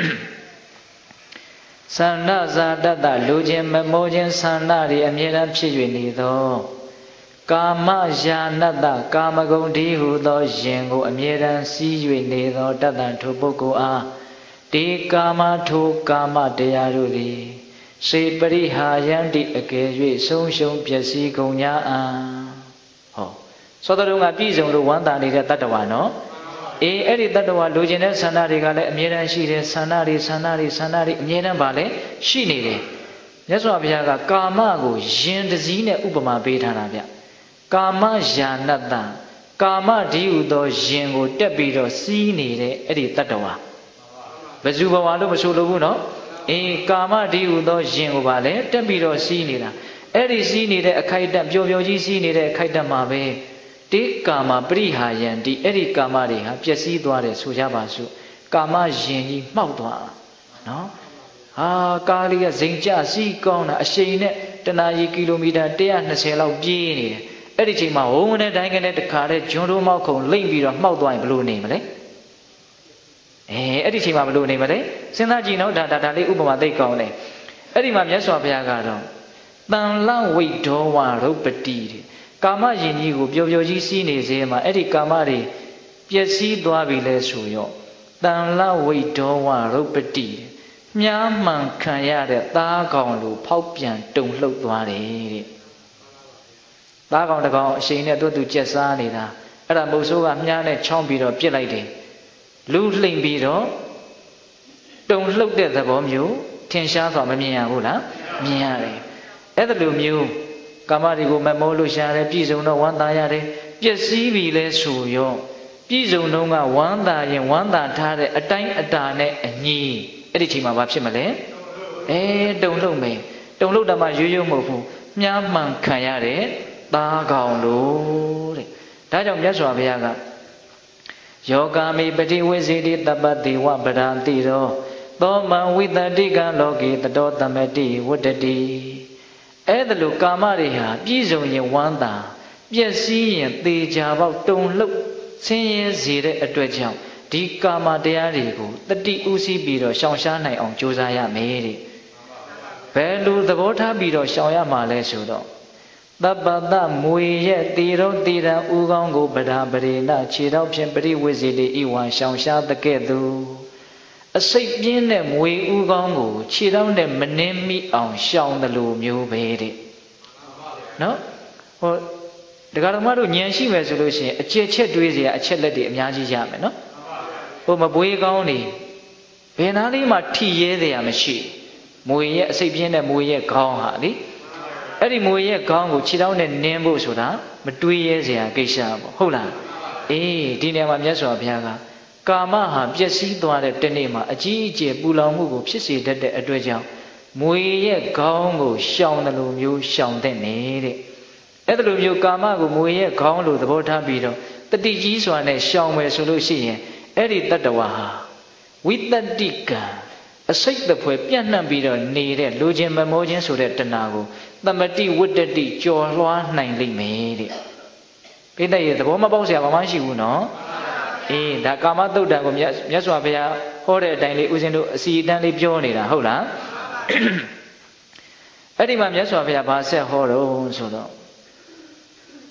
သန္တဇာတတ္တလူချင်းမမောခြင်းသန္တတွေအမြဲတမ်းဖြစ်၍နေသောကာမယာနတ္တကာမဂုဏ်ဒီဟုသောယင်ကိုအမြဲတမ်းစီး၍နေသောတတ္တထိုပုဂ္ဂိုလ်အားဒီကာမထိုကာမတရားတို့သည်စေပရိဟာယန္တိအကယ်၍ဆုံးရှုံးပျက်စီးကုန်냐အာဟောသောတရုံကပြည်စုံလို့ဝမ်းသာနေတဲ့တတ္တဝါနော်အေးအဲ့ဒီတတ္တဝါလိုချင်တဲ့ဆန္ဒတွေကလည်းအမြဲတမ်းရှိတယ်ဆန္ဒတွေဆန္ဒတွေဆန္ဒတွေအမြဲတမ်းပါလေရှိနေတယ်မြတ်စွာဘုရားကကာမကိုယင်တစည်းနဲ့ဥပမာပေးထားတာဗျကာမယာနတ္တကာမဒီဟုသောယင်ကိုတက်ပြီးတော့စီးနေတဲ့အဲ့ဒီတတ္တဝါဘယ်သူဘဝလို့မဆိုလို့ဘူးနော်အေးကာမဒီဟုသောယင်ကိုပါလေတက်ပြီးတော့စီးနေတာအဲ့ဒီစီးနေတဲ့အခိုက်အတန့်ပျော်ပျော်ကြီးစီးနေတဲ့အခိုက်အတန့်မှာပဲတေကာမပရိဟာယန္တိအဲ့ဒီကာမတွေဟာပျက်စီးသွားတယ်ဆိုကြပါစို့ကာမယင်ကြီးမှောက်သွားနော်ဟာကားလေးကဇိမ်ကျစီးကောင်းတာအရှိန်နဲ့တနာရီကီလိုမီတာone hundred twentyလောက်ပြေးနေတယ်အဲ့ဒီချိန်မှာဝုန်းနဲ့တိုင်းကနဲ့တခါတည်းဂျွန်းတို့မောက်ခုံလိမ့်ပြီးတော့မှောက်သွားရင်ဘယ်လိုနေမလဲအဲအဲ့ဒီချိန်မှာဘယ်လိုနေမလဲစဉ်းစားကြည့်နော်ဒါဒါဒါလေးဥပမာသိကောင်းတယ်အဲ့ဒီမှာမြတ်စွာဘုရားကတော့တန်လဝိဒောဝရုပတိတဲ့ကာမယင်ကြီးကိုပျော်ပျော်ကြီးစီးနေစေမှာအဲ့ဒီကာမတွေပျက်စီးသွားပြီလဲဆိုရောတန်လဝိဒောဝရုပတိမြားမှန်ခံရတဲ့သားကောင်လိုဖောက်ပြန်တုန်လှုပ်သွားတယ်တဲ့သားကောင်တစ်ကောင်အရှိန်နဲ့သူ့သူကျက်စားနေတာအဲ့ဒါမုတ်ဆိုးကမြားနဲ့ချောင်းပြီးတော့ပြစ်လိုက်တယ်လူလှိမ့်ပြီးတော့တုန်လှုပ်တဲ့သဘောမျိုးထင်ရှားစွာမမြင်ရဘူးလားမြင်ရတယ်အဲ့ဒါလိုမျိုးကာမတွေကိုမမောလို့ရှာတယ်ပြည်စုံတော့ဝမ်းသာရတယ်ပျက်စီးပြီလဲဆိုရောပြည်စုံတော့ကဝမ်းသာရင်ဝမ်းသာထားတဲ့အတိုင်းအတာနဲ့အညီအဲ့ဒီချိန်မှာဘာဖြစ်မလဲအဲတုန်လှုပ်မယ်တုန်လှုပ်တာမှရိုးရိုးမဟုတ်ဘူးမြားမှန်ခံရတဲ့သားကောင်လို့တဲ့ဒါကြောင့်မြတ်စွာဘုရားကယောဂာမိပတိဝိဇိတိတပ္ပတိဝပဒံတိရောသောမံဝိတတိကံလောကေတတောတမတိဝတ္တတိအဲ့ဒါလိုကာမတွေဟာပြည့်စုံရင်ဝမ်းသာပျက်စီးရင်သေချာပေါက်တုန်လှုပ်ဆင်းရဲစေတဲ့အတွက်ကြောင့်ဒီကာမတရားတွေကိုတတိဥစည်းပြီးတော့ရှောင်ရှားနိုင်အောင်ကြိုးစားရမယ်တဲ့ဘယ်လိုသဘောထားပြီးတော့ရှောင်ရမှာလဲဆိုတော့တပ္ပတမွေရဲ့တေရောတေရန်ဥကောင်းကိုပဒာပရိဏခြေတော့ဖြင့်ပရိဝိဇိတိဤဝံရှောင်ရှားတဲ့ကဲ့သို့အစိတ်ပြင်းတဲ့မွေဥကောင်းကိုခြေတော့နဲ့မနှင်းမိအောင်ရှောင်တယ်လို့မျိုးပဲတဲ့နော်ဟိုဒကာတော်မတို့ဉာဏ်ရှိမယ်ဆိုလို့ရှိရင်အကျက်ချက်တွေးเสียအချက်လက်တွေအများကြီးရမယ်နော်ဟိုမပွေးကောင်းနေဘယ်နာလေးမှထိရဲเสียမရှိမွေရဲ့အစိတ်ပြင်းတဲ့မွေရဲ့ခေါင်းဟာလေအဲ့ဒီမွေရဲ့ခေါင်းကိုခြေထောက်နဲ့နင်းဖို့ဆိုတာမတွေးရဲเสียကိစ္စပေါ့ဟုတ်လားအေးဒီနေရာမှာမြတ်စွာဘုရားကကာမဟာပျက်စီးသွားတဲ့တနေ့မှာအကြီးအကျယ်ပူလောင်မှုကိုဖြစ်စေတတ်တဲ့အတွက်ကြောင့်မွေရဲ့ခေါင်းကိုရှောင်တယ်လို့မျိုးရှောင်တဲ့နေတဲ့အဲ့ဒါလိုမျိုးကာမကိုမွေရဲ့ခေါင်းလိုသဘောထားပြီးတော့တတိကြီးစွာနဲ့ရှောင်မယ်ဆိုလို့ရှိရင်အဲ့ဒီတတ္တဝါဟာဝိတ္တိကံအစိတ်တပွဲပြန့်နှံ့ပြီးတော့နေတဲ့လူချင်းမမောခြင်းဆိုတဲ့တဏှာကိုသမတိဝတ္တတိကြော်လွှားနိုင်လိမ့်မယ်တဲ့ပိဋကရဲ့သဘောမပေါက်เสียဘာမှရှိဘူးနော်အေးဒါကာမသုတ်တံကိုမြတ်မြတ်စွာဘုရားဟောတဲ့အတိုင်းလေးဦးဇင်းတို့အစီအတန်းလေးပြောနေတာဟုတ်လားအဲ့ဒီမှာမြတ်စွာဘုရားဗာဆက်ဟောတော့ဆိုတော့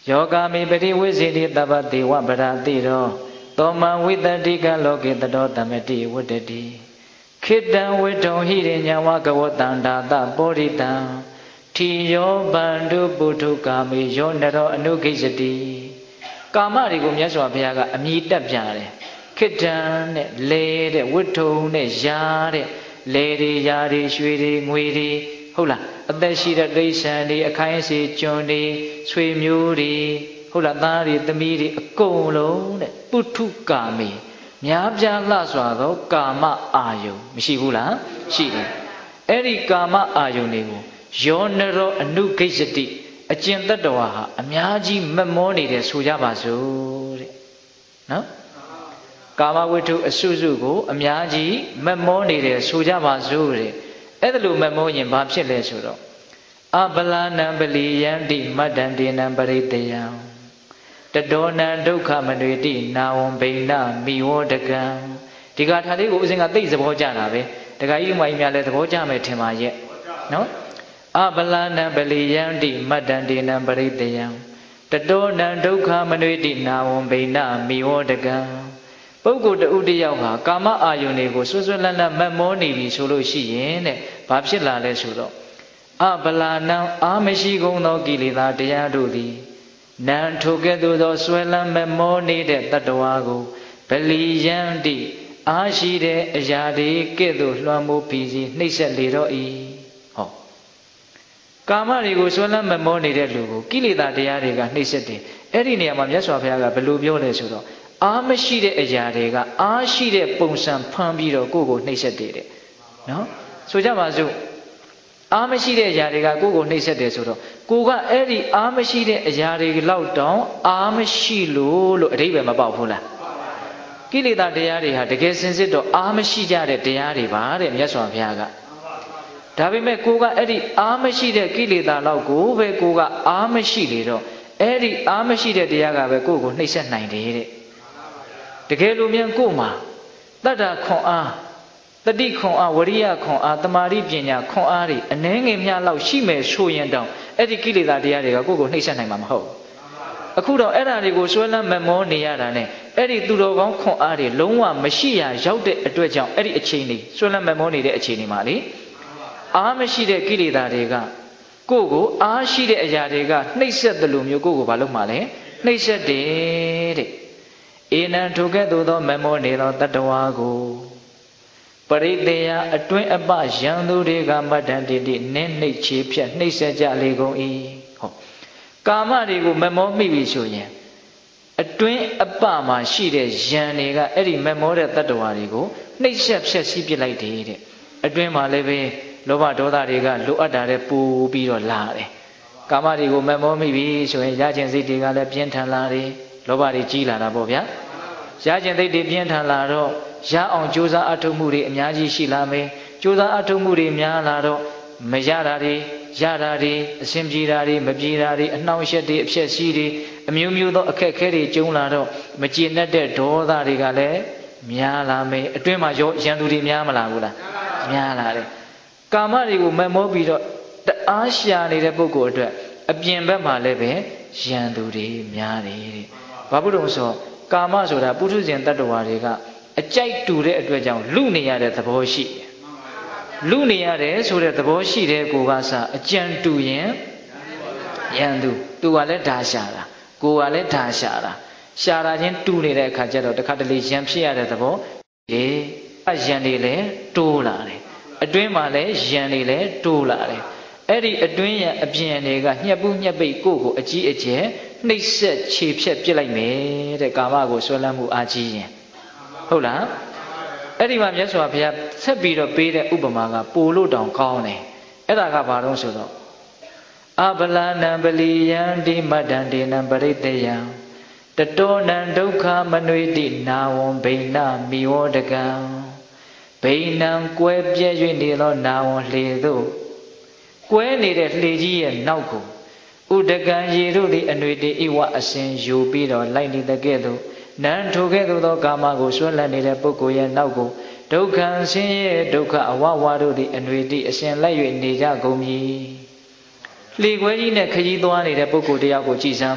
ယောဂမိပတိဝိဇ္ဇိတိတပ္ပတိဝပရတိရောသောမဝိတတိကလောကေတတောတမတိဝတ္တတိခိတံဝိထုံဟိရိညာဝကဝတန္တာတပောရိတံထီယောဗန္ဓုပုထုကာမေယောနရောအနုခိစတိကာမတွေကိုမြတ်စွာဘုရားကအမြည်တက်ပြတယ်ခိတံနဲ့လေတဲ့ဝိထုံနဲ့ယာတဲ့လေတွေယာတွေရွှေတွေငွေတွေဟုတ်လားအသက်ရှိတဲ့တိရစ္ဆာန်တွေအခိုင်းအစေကျွန်တွေဆွေမျိုးတွေဟုတ်လားသားတွေသမီးတွေအကုန်လုံးတဲ့ပုထုကာမေများပြားလှစွာသောကာမအာယုမရှိဘူးလားရှိတယ်အဲ့ဒီကာမအာယုတွေကိုယောနရောအနုဂိစ္စတိအကျင့်တတ္တဝါဟာအများကြီးမမောနေတယ်ဆိုကြပါစို့တဲ့နော်ကာမဝိတ္ထုအစုစုကိုအများကြီးမမောနေတယ်ဆိုကြပါစို့တဲ့အဲ့ဒါလိုမမောရင်ဘာဖြစ်လဲဆိုတော့အပလာနံပလီယံတိမတ္တံဒေနံပရိတယံတတောနံဒုက္ခမနွေတိနာဝံဘိဏမိဝောတကံဒီကထာလေးကိုဦးဇင်းကသိသဘောကျတာပဲတခါကြီးမှကြီးများလဲသဘောကျမယ်ထင်ပါရဲ့နော်အပလာနံပလီယံတိမတ္တံဒေနံပရိတယံတတောနံဒုက္ခမနွေတိနာဝံဘိဏမိဝောတကံပုဂ္ဂိုလ်တဦးတယောက်ဟာကာမအာယုန်တွေကိုဆွဆွလန်းလန်းမမောနေပြီဆိုလို့ရှိရင်တဲ့ဘာဖြစ်လာလဲဆိုတော့အပလာနံအာမရှိကုန်သောကိလေသာတရားတို့သည်နံထိုကဲ့သို့သောဆွဲလန်းမမောနေတဲ့တတ္တဝါကိုဗလီယံတိအားရှိတဲ့အရာတွေကဲ့သို့လွှမ်းမိုးပြီးစီနှိမ့်ဆက်လေတော့၏ဟောကာမတွေကိုဆွဲလန်းမမောနေတဲ့လူကိုကိလေသာတရားတွေကနှိမ့်ဆက်တယ်အဲ့ဒီနေရာမှာမြတ်စွာဘုရားကဘယ်လိုပြောလဲဆိုတော့အားမရှိတဲ့အရာတွေကအားရှိတဲ့ပုံစံဖန်ပြီးတော့ကိုယ့်ကိုနှိမ့်ဆက်တယ်တဲ့နော်ဆိုကြပါစို့အားမရှိတဲ့အရာတွေကကိုယ့်ကိုနှိမ့်ဆက်တယ်ဆိုတော့ကိုကအဲ့ဒီအားမရှိတဲ့အရာတွေလောက်တောင်အားမရှိလို့လို့အဓိပ္ပာယ်မပေါက်ဘူးလားကိလေသာတရားတွေဟာတကယ်စင်စစ်တော့အားမရှိကြတဲ့တရားတွေပါတဲ့မြတ်စွာဘုရားကဒါပေမဲ့ကိုကအဲ့ဒီအားမရှိတဲ့ကိလေသာလောက်ကိုပဲကိုကအားမရှိလေတော့အဲ့ဒီအားမရှိတဲ့တရားကပဲကိုယ့်ကိုနှိမ့်ဆက်နိုင်တယ်တဲ့တကယ်လို့မြန်ကို့မှာတတ္တခွန်အားတတိခွန်အားဝရိယခွန်အားတမာတိပညာခွန်အားတွေအနှဲငယ်များလောက်ရှိမယ်ဆိုရင်တောင်အဲ့ဒီကိလေသာတရားတွေကကိုယ့်ကိုနှိမ့်ဆက်နိုင်မှာမဟုတ်အခုတော့အဲ့ဓာတွေကိုဆွဲလန်းမမောနေရတာနဲ့အဲ့ဒီသူတော်ကောင်းခွန်အားတွေလုံးဝမရှိရရောက်တဲ့အတွက်ကြောင့်အဲ့ဒီအချိန်လေးဆွဲလန်းမမောနေတဲ့အချိန်လေးမှာလေအားမရှိတဲ့ကိလေသာတွေကကိုယ့်ကိုအားရှိတဲ့အရာတွေကနှိမ့်ဆက်တယ်လို့မျိုးကိုယ့်ကိုဘာလို့မှလဲနှိမ့်ဆက်တယ်တဲ့ဧနံထိုကဲ့သို့သောမမောနေသောတတ္တဝါကိုပရိသေယအတွင်းအပယံသူတွေကမတ္တန်တိတိနင်းနှိတ်ချေဖြတ်နှိမ့်ဆက်ကြလေကုန်၏ဟောကာမတွေကိုမမောမိပြီဆိုရင်အတွင်းအပမှာရှိတဲ့ယံတွေကအဲ့ဒီမမောတဲ့တတ္တဝါတွေကိုနှိမ့်ဆက်ဖြတ်စီးပစ်လိုက်တယ်တဲ့အတွင်းမှာလည်းပဲလောဘဒေါသတွေကလိုအပ်တာတဲ့ပူပြီးတော့လာတယ်ကာမတွေကိုမမောမိပြီဆိုရင်ရခြင်းစိတ်တွေကလည်းပြင်းထန်လာတယ်လောဘတွေကြီးလာတာပေါ့ဗျာရခြင်းစိတ်တွေပြင်းထန်လာတော့ရအောင်ကြိုးစားအထုတ်မှုတွေအများကြီးရှိလာမယ်ကြိုးစားအထုတ်မှုတွေများလာတော့မရတာတွေရတာတွေအဆင်ပြေတာတွေမပြေတာတွေအနှောင့်အယှက်တွေအဖြစ်စီးတွေအမျိုးမျိုးသောအခက်အခဲတွေကျုံလာတော့မကျေနပ်တဲ့ဒေါသတွေကလည်းများလာမယ်အတွင်းမှာရောရန်သူတွေများမလာဘူးလားများလာတယ်ကာမတွေကိုမမောပြီးတော့တအားရှာနေတဲ့ပုဂ္ဂိုလ်အတွက်အပြင်ဘက်မှာလည်းပဲရန်သူတွေများတယ်တဲ့ဘာဖြစ်လို့ဆိုကာမဆိုတာပုထုဇဉ်တ attva တွေကအကြိုက်တူတဲ့အတွက်ကြောင့်လူနေရတဲ့သဘောရှိတယ်လူနေရတယ်ဆိုတဲ့သဘောရှိတဲ့ကိုကစအကြံတူရင်ရန်သူသူကလည်းဓာရှာတာကိုကလည်းဓာရှာတာရှာတာချင်းတူနေတဲ့အခါကျတော့တခါတလေရန်ဖြစ်ရတဲ့သဘောဒီအရန်တွေလည်းတိုးလာတယ်အတွင်းမှာလည်းရန်တွေလည်းတိုးလာတယ်အဲ့ဒီအတွင်းရန်အပြင်တွေကညှက်ပူးညှက်ပိတ်ကိုကိုအကြီးအကျယ်နှိပ်စက်ခြေဖြတ်ပစ်လိုက်မယ်တဲ့ကာမကိုဆွဲလန်းမှုအာကြီးရင်ဟုတ်လားအဲ့ဒီမှာမြတ်စွာဘုရားဆက်ပြီးတော့ပေးတဲ့ဥပမာကပိုလို့တောင်ကောင်းတယ်အဲ့ဒါကဘာလို့ဆိုတော့အပလာနံပလီယံတိမတ္တံဒေနံပရိသေယံတတောနံဒုက္ခမနွေတိနာဝံဘိဏမိဝောတကံဘိဏံကွဲပြဲ၍နေသောနာဝံလှေသို့ကွဲနေတဲ့လှေကြီးရဲ့နောက်ကိုဥဒကံရေတို့သည်အနွေတေဣဝအစဉ်ယူပြီးတော့လိုက်နေတဲ့ကဲ့သို့နံထိုကဲ့သို့သောကာမကိုဆွဲလန်းနေတဲ့ပုဂ္ဂိုလ်ရဲ့နောက်ကိုဒုက္ခံဆင်းရဲဒုက္ခအဝဝတို့သည်အနွေတိအစဉ်လိုက်၍နေကြကုန်မည်လှေခွဲကြီးနဲ့ခရီးသွားနေတဲ့ပုဂ္ဂိုလ်တယောက်ကိုကြည်စမ်းမှ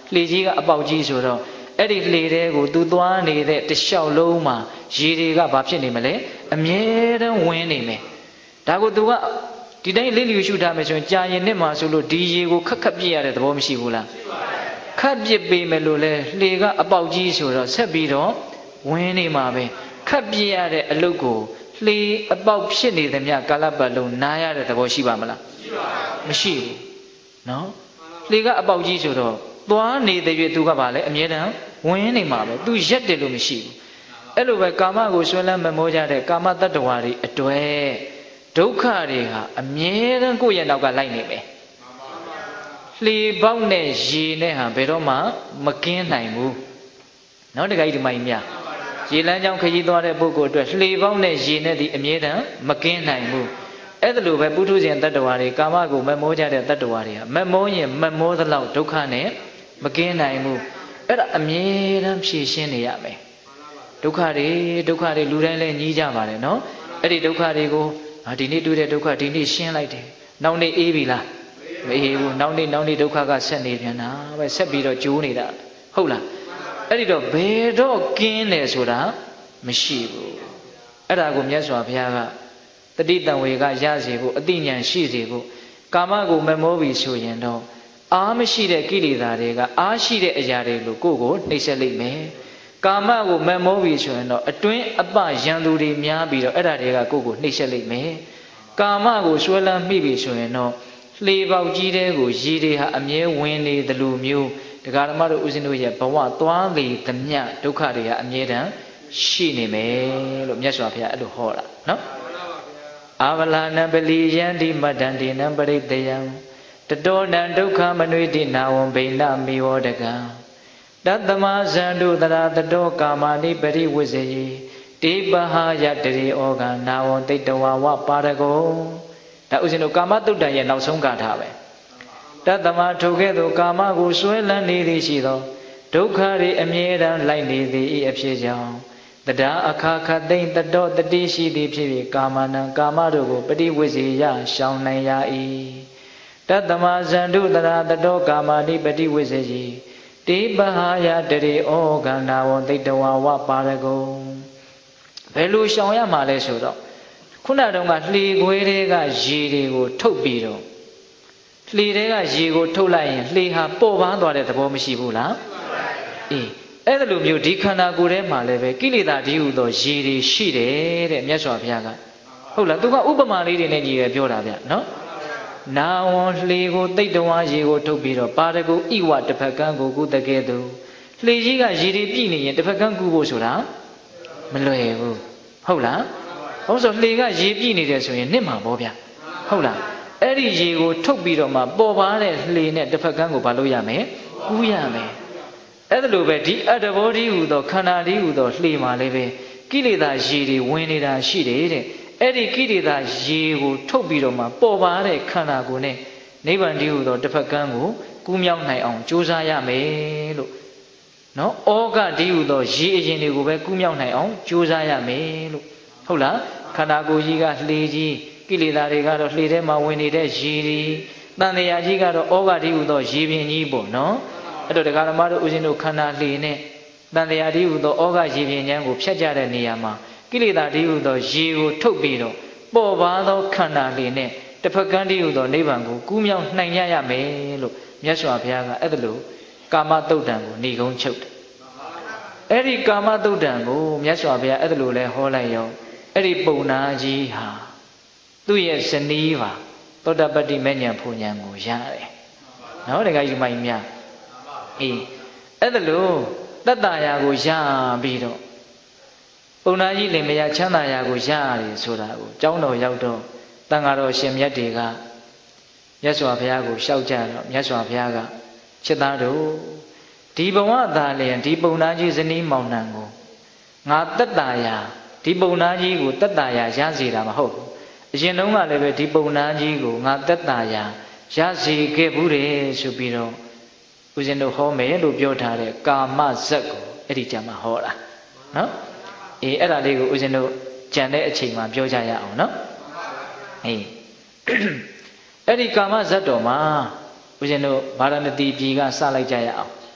လှေကြီးကအပေါက်ကြီးဆိုတော့အဲ့ဒီလှေတွေကိုသူသွားနေတဲ့တလျှောက်လုံးမှာရေတွေကဘာဖြစ်နေမလဲအမြဲတမ်းဝင်နေမယ်ဒါကိုသူကဒီတိုင်းလေးလျူရှုထားမယ်ဆိုရင်ကြာရင်နှစ်မှာဆိုလို့ဒီရေကိုခက်ခက်ပြစ်ရတဲ့သဘောမရှိဘူးလားခက်ပြစ်ပေးမယ်လို့လဲလှေကအပေါက်ကြီးဆိုတော့ဆက်ပြီးတော့ဝင်နေမှာပဲခက်ပြစ်ရတဲ့အလုပ်ကိုလှေအပေါက်ဖြစ်နေသမျှကာလပတ်လုံးနားရတဲ့သဘောရှိပါမလားမရှိဘူးနော်လှေကအပေါက်ကြီးဆိုတော့သွားနေတဲ့၍သူကပါလေအမြဲတမ်းဝင်နေမှာပဲသူရက်တယ်လို့မရှိဘူးအဲ့လိုပဲကာမကိုဆွဲလန်းမမောကြတဲ့ကာမတတ္တဝါတွေအတွေ့ဒုက္ခတွေဟာအမြဲတမ်းကိုယ့်ရဲ့နောက်ကလိုက်နေမယ်လှေပေါက်နဲ့ရေနဲ့ဟာဘယ်တော့မှမကင်းနိုင်ဘူးနော်တခါကြီးဒီမိုင်းများရေလမ်းကြောင်းခရီးသွားတဲ့ပုဂ္ဂိုလ်အတွက်လှေပေါက်နဲ့ရေနဲ့ဒီအမြဲတမ်းမကင်းနိုင်ဘူးအဲ့ဒါလိုပဲပုထုဇဉ်တတ္တဝါတွေကာမကိုမမောကြတဲ့တတ္တဝါတွေဟာမမောရင်မမောသလောက်ဒုက္ခနဲ့မကင်းနိုင်ဘူးအဲ့ဒါအမြဲတမ်းဖြေရှင်းနေရမယ်ဒုက္ခတွေဒုက္ခတွေလူတိုင်းလည်းညီးကြပါတယ်နော်အဲ့ဒီဒုက္ခတွေကိုဒီနေ့တွေ့တဲ့ဒုက္ခဒီနေ့ရှင်းလိုက်တယ်နောက်နေ့အေးပြီလားမအေးဘူးနောက်နေ့နောက်နေ့ဒုက္ခကဆက်နေပြန်တာပဲဆက်ပြီးတော့ကျိုးနေတာဟုတ်လားအဲ့ဒီတော့ဘယ်တော့ကင်းတယ်ဆိုတာမရှိဘူးအဲ့ဒါကိုမြတ်စွာဘုရားကတတိတံဝေကရစေဖို့အတိညာဏ်ရှိစေဖို့ကာမကိုမမောပြီဆိုရင်တော့အားမရှိတဲ့ကိလေသာတွေကအားရှိတဲ့အရာတွေလို့ကိုယ့်ကိုနှိပ်စက်လိမ့်မယ်ကာမကိုမမောပြီဆိုရင်တော့အတွင်းအပရန်သူတွေများပြီးတော့အဲ့ဒါတွေကကိုယ့်ကိုနှိပ်စက်လိမ့်မယ်ကာမကိုဆွဲလန်းမိပြီဆိုရင်တော့လှေပေါက်ကြီးတဲ့ကိုရေတွေဟာအမြဲဝင်နေသလိုမျိုးဒကာဓမ္မတို့ဦးဇင်းတို့ရဲ့ဘဝသွားလေသမျှဒုက္ခတွေဟာအမြဲတမ်းရှိနေမယ်လို့မြတ်စွာဘုရားအဲ့လိုဟောတာနော်အာဝလာနံပလီယံဒီမတ္တံဒီနံပရိတယံတတောတံဒုက္ခမနွေတိနာဝံဘိနမိဝဒကံတတ္တမဇန္တုတရာတတောကာမနိပရိဝိဇေတိပဟာယတရေဩဃနာဝံတိတဝဝပါရကောဒါဥစဉ်တို့ကာမတုတ်တန်ရဲ့နောက်ဆုံးကာထာပဲတတ္တမထိုကဲ့သို့ကာမကိုဆွဲလန်းနေသည်ရှိသောဒုက္ခတွေအမြဲတမ်းလိုက်နေသည်ဤအဖြစ်ကြောင့်တဒါအခါခသိမ့်တတောတတိရှိသည်ဖြစ်၍ကာမနံကာမတို့ကိုပရိဝိဇေယရှောင်နိုင်ရ၏တတ္တမဇန္တုတရာတတောကာမနိပရိဝိဇေယတိပဟာယတရေဩဃနာဝံတိတဝဝပါရကုံဘယ်လိုရှောင်ရမှာလဲဆိုတော့ခုနတုန်းကလှေခွဲတွေကရေတွေကိုထုတ်ပြီးတော့လှေတွေကရေကိုထုတ်လိုက်ရင်လှေဟာပေါ့ပါသွားတဲ့သဘောမရှိဘူးလားအေးအဲ့ဒါလိုမျိုးဒီခန္ဓာကိုယ်ထဲမှာလည်းပဲကိလေသာတည်းဟူသောရေတွေရှိတယ်တဲ့မြတ်စွာဘုရားကဟုတ်လားသူကဥပမာလေးတွေနဲ့ညီရပြောတာဗျနော်နာဝံလှေကိုတိတ်တဝါရေကိုထုတ်ပြီးတော့ပါရကုဣဝတစ်ဖက်ကန်းကိုကုတကဲ့သို့လှေကြီးကရေတွေပြည့်နေရင်တစ်ဖက်ကန်းကုဖို့ဆိုတာမလွယ်ဘူးဟုတ်လားဟုတ်ဆိုလှေကရေပြည့်နေတယ်ဆိုရင်နှစ်မှာပေါ့ဗျဟုတ်လားအဲ့ဒီရေကိုထုတ်ပြီးတော့မှပေါ်ပါတဲ့လှေနဲ့တစ်ဖက်ကန်းကိုဘာလို့ရမယ်ကူးရမယ်အဲ့ဒါလိုပဲဒီအတ္တဘောဓိဟူသောခန္ဓာဓိဟူသောလှေမှာလည်းပဲကိလေသာရေတွေဝင်နေတာရှိတယ်တဲ့အဲ့ဒီကိလေသာရေကိုထုတ်ပြီးတော့မှပေါ်ပါတဲ့ခန္ဓာကိုယ်နဲ့နိဗ္ဗာန်ဓိဟူသောတစ်ဖက်ကန်းကိုကူးမြောက်နိုင်အောင်ကြိုးစားရမယ်လို့နော်ဩဃဓိဟူသောရေအရင်တွေကိုပဲကူးမြောက်နိုင်အောင်ကြိုးစားရမယ်လို့ဟုတ်လားခန္ဓာကိုယ်ကြီးကလှေကြီးကိလေသာတွေကတော့လှေထဲမှာဝင်နေတဲ့ရေတွေတန်တရားကြီးကတော့ဩဃဓိဟူသောရေပြင်ကြီးပေါ့နော်အဲ့တော့ဒကာဓမ္မတို့ဦးဇင်းတို့ခန္ဓာလှေနဲ့တန်တရားဓိဟူသောဩဃရေပြင်ဉာဏ်ကိုဖြတ်ကြတဲ့နေရာမှာကိလေသာဓိဟူသောရေကိုထုတ်ပြီးတော့ပေါ်ပါသောခန္ဓာလေးနဲ့တစ်ဖက်ကန်းဓိဟူသောနိဗ္ဗာန်ကိုကူးမြောက်နိုင်ရရမယ်လို့မြတ်စွာဘုရားကအဲ့ဒါလိုကာမတုတ်တံကိုဏိကုံးချုပ်တယ်အဲ့ဒီကာမတုတ်တံကိုမြတ်စွာဘုရားအဲ့ဒါလိုလဲဟောလိုက်ရောအဲ့ဒီပုံနာကြီးဟာသူ့ရဲ့ဇနီးပါသောတပတ္တိမဉ္ဇဉ်ဖူဉ္ဇဉ်ကိုရတယ်နော်တခါကြီးမိုင်းများအေးအဲ့ဒါလိုတတ္တရာကိုရပြီးတော့ပုံနာကြီးလင်မယားချမ်းသာရာကိုရရတယ်ဆိုတာကိုကျောင်းတော်ရောက်တော့တန်ဃာတော်ရှင်မြတ်တွေကမြတ်စွာဘုရားကိုလျှောက်ကြတော့မြတ်စွာဘုရားကချစ်သားတို့ဒီဘဝသာလျင်ဒီပုံနာကြီးဇနီးမောင်နှံကိုငါတတ္တရာဒီပုံနာကြီးကိုတတ္တရာရစေတာမဟုတ်ဘူးအရင်တုန်းကလည်းပဲဒီပုံနာကြီးကိုငါတတ္တရာရစေခဲ့ဘူးတယ်ဆိုပြီးတော့ဦးဇင်းတို့ဟောမယ်လို့ပြောထားတဲ့ကာမဇက်ကိုအဲ့ဒီကြမှာဟောတာနော်အေးအဲ့ဒါလေးကိုဦးဇင်းတို့ကြံတဲ့အချိန်မှာပြောကြရအောင်နော်အေးအဲ့ဒီကာမဇတ်တော်မှာဦးဇင်းတို့ဗာရာဏသီပြည်ကစလိုက်ကြရအောင်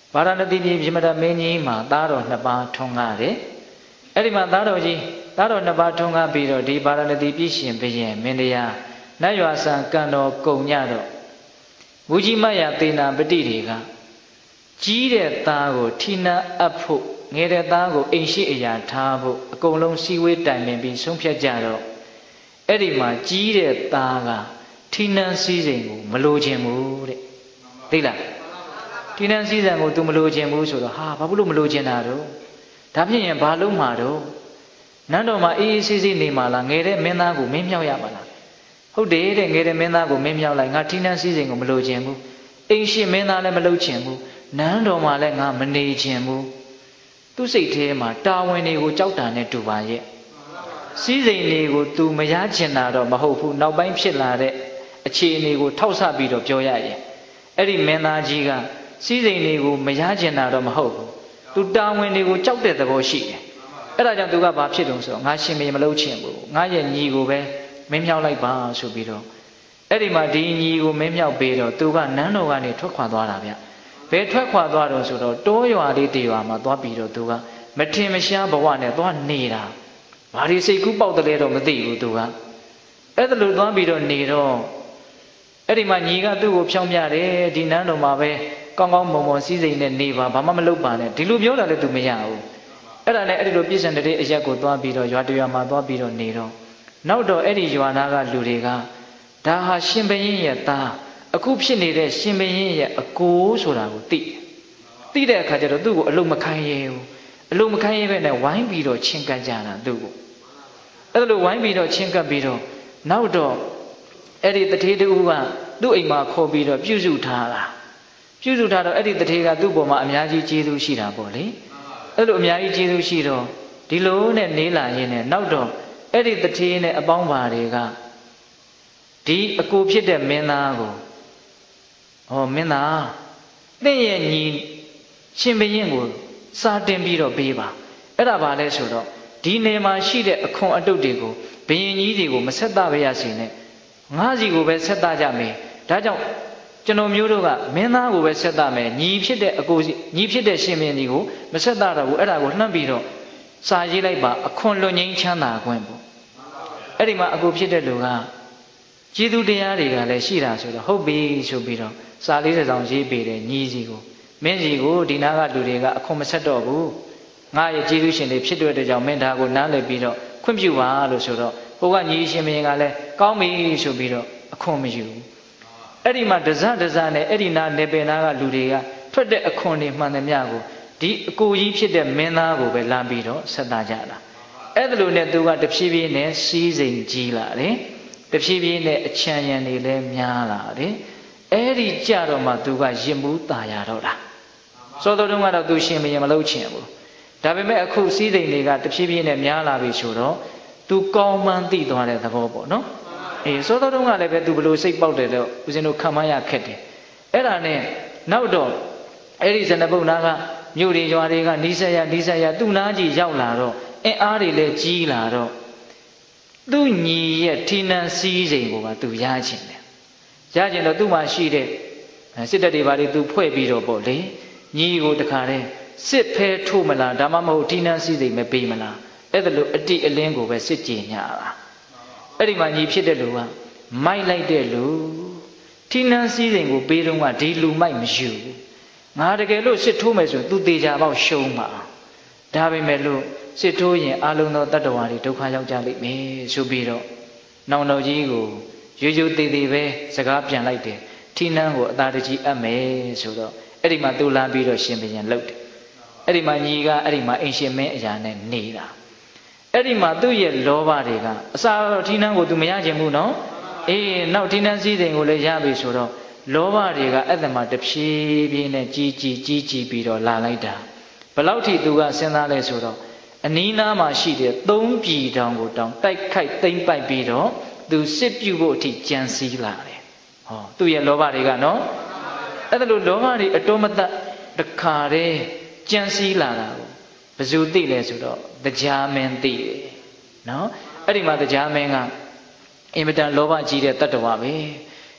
ဗာရာဏသီပြည်ပြမတမင်းကြီးမှာသားတော်နှစ်ပါးထွန်းကားတယ်အဲ့ဒီမှာသားတော်ကြီးသားတော်နှစ်ပါးထွန်းကားပြီးတော့ဒီဗာရာဏသီပြည်ရှင်ဘုရင်မင်းတရားနတ်ရွာဆံကံတော်ကုံညတော့မူကြီးမရသေနာပတိတွေကကြီးတဲ့သားကိုထိနာအပ်ဖို့ငယ်တဲ့သားကိုအိမ်ရှိအရာထားဖို့အကုန်လုံးစီဝေးတိုင်ပင်ပြီးဆုံးဖြတ်ကြတော့အဲ့ဒီမှာကြီးတဲ့သားကထိနန်းစည်းစိမ်ကိုမလိုချင်ဘူးတဲ့သိလားထိနန်းစည်းစိမ်ကို तू မလိုချင်ဘူးဆိုတော့ဟာဘာဖြစ်လို့မလိုချင်တာတော့ဒါဖြစ်ရင်ဘာလို့မှာတော့နန်းတော်မှာအေးအေးဆေးဆေးနေမှာလားငယ်တဲ့မင်းသားကိုမင်းမြောက်ရမှာလားဟုတ်တယ်တဲ့ငယ်တဲ့မင်းသားကိုမင်းမြောက်လိုက်ငါထိနန်းစည်းစိမ်ကိုမလိုချင်ဘူးအိမ်ရှိမင်းသားလည်းမလုပ်ချင်ဘူးနန်းတော်မှာလည်းငါမနေချင်ဘူးသူ့စိတ်ထဲမှာတာဝန်တွေကိုကြောက်တာနဲ့တူပါရဲ့စည်းစိမ်တွေကို तू မရချင်တာတော့မဟုတ်ဘူးနောက်ပိုင်းဖြစ်လာတဲ့အခြေအနေကိုထောက်ဆပြီးတော့ပြောရရင်အဲ့ဒီမင်းသားကြီးကစည်းစိမ်တွေကိုမရချင်တာတော့မဟုတ်ဘူး तू တာဝန်တွေကိုကြောက်တဲ့သဘောရှိတယ်အဲ့ဒါကြောင့် तू ကဘာဖြစ်တုံးဆိုတော့ငါရှင်မင်းမလုပ်ချင်ဘူးငါရဲ့ညီကိုပဲမင်းမြောက်လိုက်ပါဆိုပြီးတော့အဲ့ဒီမှာဒီညီကိုမင်းမြောက်ပြီးတော့ तू ကနန်းတော်ကနေထွက်ခွာသွားတာဗျဘယ်ထွက်ခွာသွားတော့ဆိုတော့တောရွာလေးတရွာမှာသွားပြီးတော့ तू ကမထင်မရှားဘဝနဲ့သွားနေတာဘာဒီစိတ်ကူးပေါက်တယ်တော့မသိဘူး तू ကအဲ့ဒါလိုသွားပြီးတော့နေတော့အဲ့ဒီမှာညီကသူ့ကိုဖြောင်းပြတယ်ဒီနန်းတော်မှာပဲကောင်းကောင်းမွန်မွန်စည်းစိမ်နဲ့နေပါဘာမှမလုပ်ပါနဲ့ဒီလိုပြောတာလည်း तू မရဘူးအဲ့ဒါနဲ့အဲ့ဒီလိုပြည့်စံတဲ့အရက်ကိုသွားပြီးတော့ရွာတရွာမှာသွားပြီးတော့နေတော့နောက်တော့အဲ့ဒီရွာသားကလူတွေကဒါဟာရှင်ဘရင်ရဲ့သားအခုဖြစ်နေတဲ့ရှင်ဘရင်ရဲ့အကိုဆိုတာကိုသိသိတဲ့အခါကျတော့သူ့ကိုအလုံးမခိုင်းရဲဘူးအလုံးမခိုင်းရဲပဲနဲ့ဝိုင်းပြီးတော့ချင်းကပ်ကြတာသူ့ကိုအဲ့လိုဝိုင်းပြီးတော့ချင်းကပ်ပြီးတော့နောက်တော့အဲ့ဒီတထေးတူကသူ့အိမ်မှာခေါ်ပြီးတော့ပြုစုထားတာပြုစုထားတော့အဲ့ဒီတထေးကသူ့ပေါ်မှာအများကြီးကျေးဇူးရှိတာပေါ့လေအဲ့လိုအများကြီးကျေးဇူးရှိတော့ဒီလိုနဲ့နေလာရင်းနဲ့နောက်တော့အဲ့ဒီတထေးနဲ့အပေါင်းပါတွေကဒီအကိုဖြစ်တဲ့မင်းသားကိုဟောမင်းသားသင်ရဲ့ညီရှင်ဘရင်ကိုစာတင်ပြီးတော့ပေးပါအဲ့ဒါဘာလဲဆိုတော့ဒီနေမှာရှိတဲ့အခွန်အတုတ်တွေကိုဘရင်ကြီးတွေကိုမဆက်သပါရစေနဲ့ငါးစီကိုပဲဆက်သကြမယ်ဒါကြောင့်ကျွန်တော်မျိုးတို့ကမင်းသားကိုပဲဆက်သမယ်ညီဖြစ်တဲ့အကိုညီဖြစ်တဲ့ရှင်ဘရင်ကြီးကိုမဆက်သတော့ဘူးအဲ့ဒါကိုနှမ်းပြီးတော့စာရေးလိုက်ပါအခွန်လွတ်ငြိမ်းချမ်းသာခွင့်ပေါ့အဲ့ဒီမှာအကိုဖြစ်တဲ့လူကကျေးဇူးတရားတွေကလည်းရှိတာဆိုတော့ဟုတ်ပြီဆိုပြီးတော့စာလေးတစ်စောင်ရေးပေးတယ်ညီစီကိုမင်းစီကိုဒီနာကလူတွေကအခွန်မဆက်တော့ဘူးငါရဲ့ကျေးဇူးရှင်တွေဖြစ်တဲ့ကြောင့်မင်းဒါကိုနားလည်ပြီးတော့ခွင့်ပြုပါလို့ဆိုတော့ဟိုကညီရှင်မင်းကလည်းကောင်းပြီဆိုပြီးတော့အခွန်မယူဘူးအဲ့ဒီမှာဒဇဒဇနဲ့အဲ့ဒီနာနေပင်နာကလူတွေကထွက်တဲ့အခွန်တွေမှန်သမျှကိုဒီအကိုကြီးဖြစ်တဲ့မင်းသားကိုပဲလာပြီးတော့ဆက်တာကြတာအဲ့ဒါလိုနဲ့သူကတဖြည်းဖြည်းနဲ့စီးစိမ်ကြီးလာတယ်တဖြည်းဖြည်းနဲ့အချမ်းရံတွေလည်းများလာတယ်အဲ့ဒီကြတော့မှသူကရင်မှုตาရတော့တာစောတော်တုန်းကတော့သူရှင်မရင်မလုပ်ချင်ဘူးဒါပေမဲ့အခုစီးစိမ်တွေကတဖြည်းဖြည်းနဲ့များလာပြီဆိုတော့သူကောင်းမှန်းသိသွားတဲ့သဘောပေါ့နော်အေးစောတော်တုန်းကလည်းပဲသူဘလို့စိတ်ပေါက်တယ်တော့ဦးဇင်းတို့ခံမရခက်တယ်အဲ့ဒါနဲ့နောက်တော့အဲ့ဒီဇနပုတ်နာကမြို့တွေရွာတွေကနီးစက်ရနီးစက်ရသူ့နားကြီးရောက်လာတော့အင်အားတွေလည်းကြီးလာတော့သူ့ညီရဲ့ထီနန်းစည်းစိမ်ကိုပါသူရချင်တယ်ရချင်တော့သူ့မှာရှိတဲ့စစ်တပ်တွေဘာတွေသူဖွဲ့ပြီးတော့ပေါ့လေညီကိုတခါတည်းစစ်ဖဲထိုးမလားဒါမှမဟုတ်ထီနန်းစည်းစိမ်မပေးမလားအဲ့ဒါလို့အတိအလင်းကိုပဲစစ်ကြည်ညာတာအဲ့ဒီမှာညီဖြစ်တဲ့လူကမိုက်လိုက်တဲ့လူထီနန်းစည်းစိမ်ကိုပေးတော့ကဒီလူမိုက်မယူဘူးငါတကယ်လို့စစ်ထိုးမယ်ဆိုသူတေချာပေါက်ရှုံးမှာဒါပေမဲ့လို့စစ်ထိုးရင်အလုံးသောတတ္တဝါတွေဒုက္ခရောက်ကြလိမ့်မယ်ဆိုပြီးတော့နောင်တော်ကြီးကိုရိုးရိုးသေးသေးပဲစကားပြန်လိုက်တယ်ထီနန်းကိုအသာတကြီးအပ်မယ်ဆိုတော့အဲ့ဒီမှာသူလမ်းပြီးတော့ရှင်ဘုရင်လှုပ်တယ်အဲ့ဒီမှာညီကအဲ့ဒီမှာအိမ်ရှင်မင်းအရာနဲ့နေတာအဲ့ဒီမှာသူ့ရဲ့လောဘတွေကအစာတော့ထီနန်းကိုသူမရချင်ဘူးနော်အေးနောက်ထီနန်းစည်းစိမ်ကိုလည်းရပြီဆိုတော့လောဘတွေကအဲ့ဒါမှတဖြည်းဖြည်းနဲ့ကြီးကြီးကြီးကြီးပြီးတော့လာလိုက်တာဘယ်လောက်ထိသူကစဉ်းစားလဲဆိုတော့အနီးနားမှာရှိတဲ့သုံးပြည်တောင်ကိုတောင်တိုက်ခိုက်သိမ်းပိုက်ပြီးတော့သူစစ်ပြုဖို့အထိကြံစည်လာတယ်ဟောသူ့ရဲ့လောဘတွေကနော်အဲ့ဒါလိုလောဘတွေအတော်မတတ်တခါတည်းကြံစည်လာတာကိုဘယ်သူသိလဲဆိုတော့တရားမင်းသိတယ်နော်အဲ့ဒီမှာတရားမင်းကအင်မတန်လောဘကြီးတဲ့တတ္တဝါပဲဒီ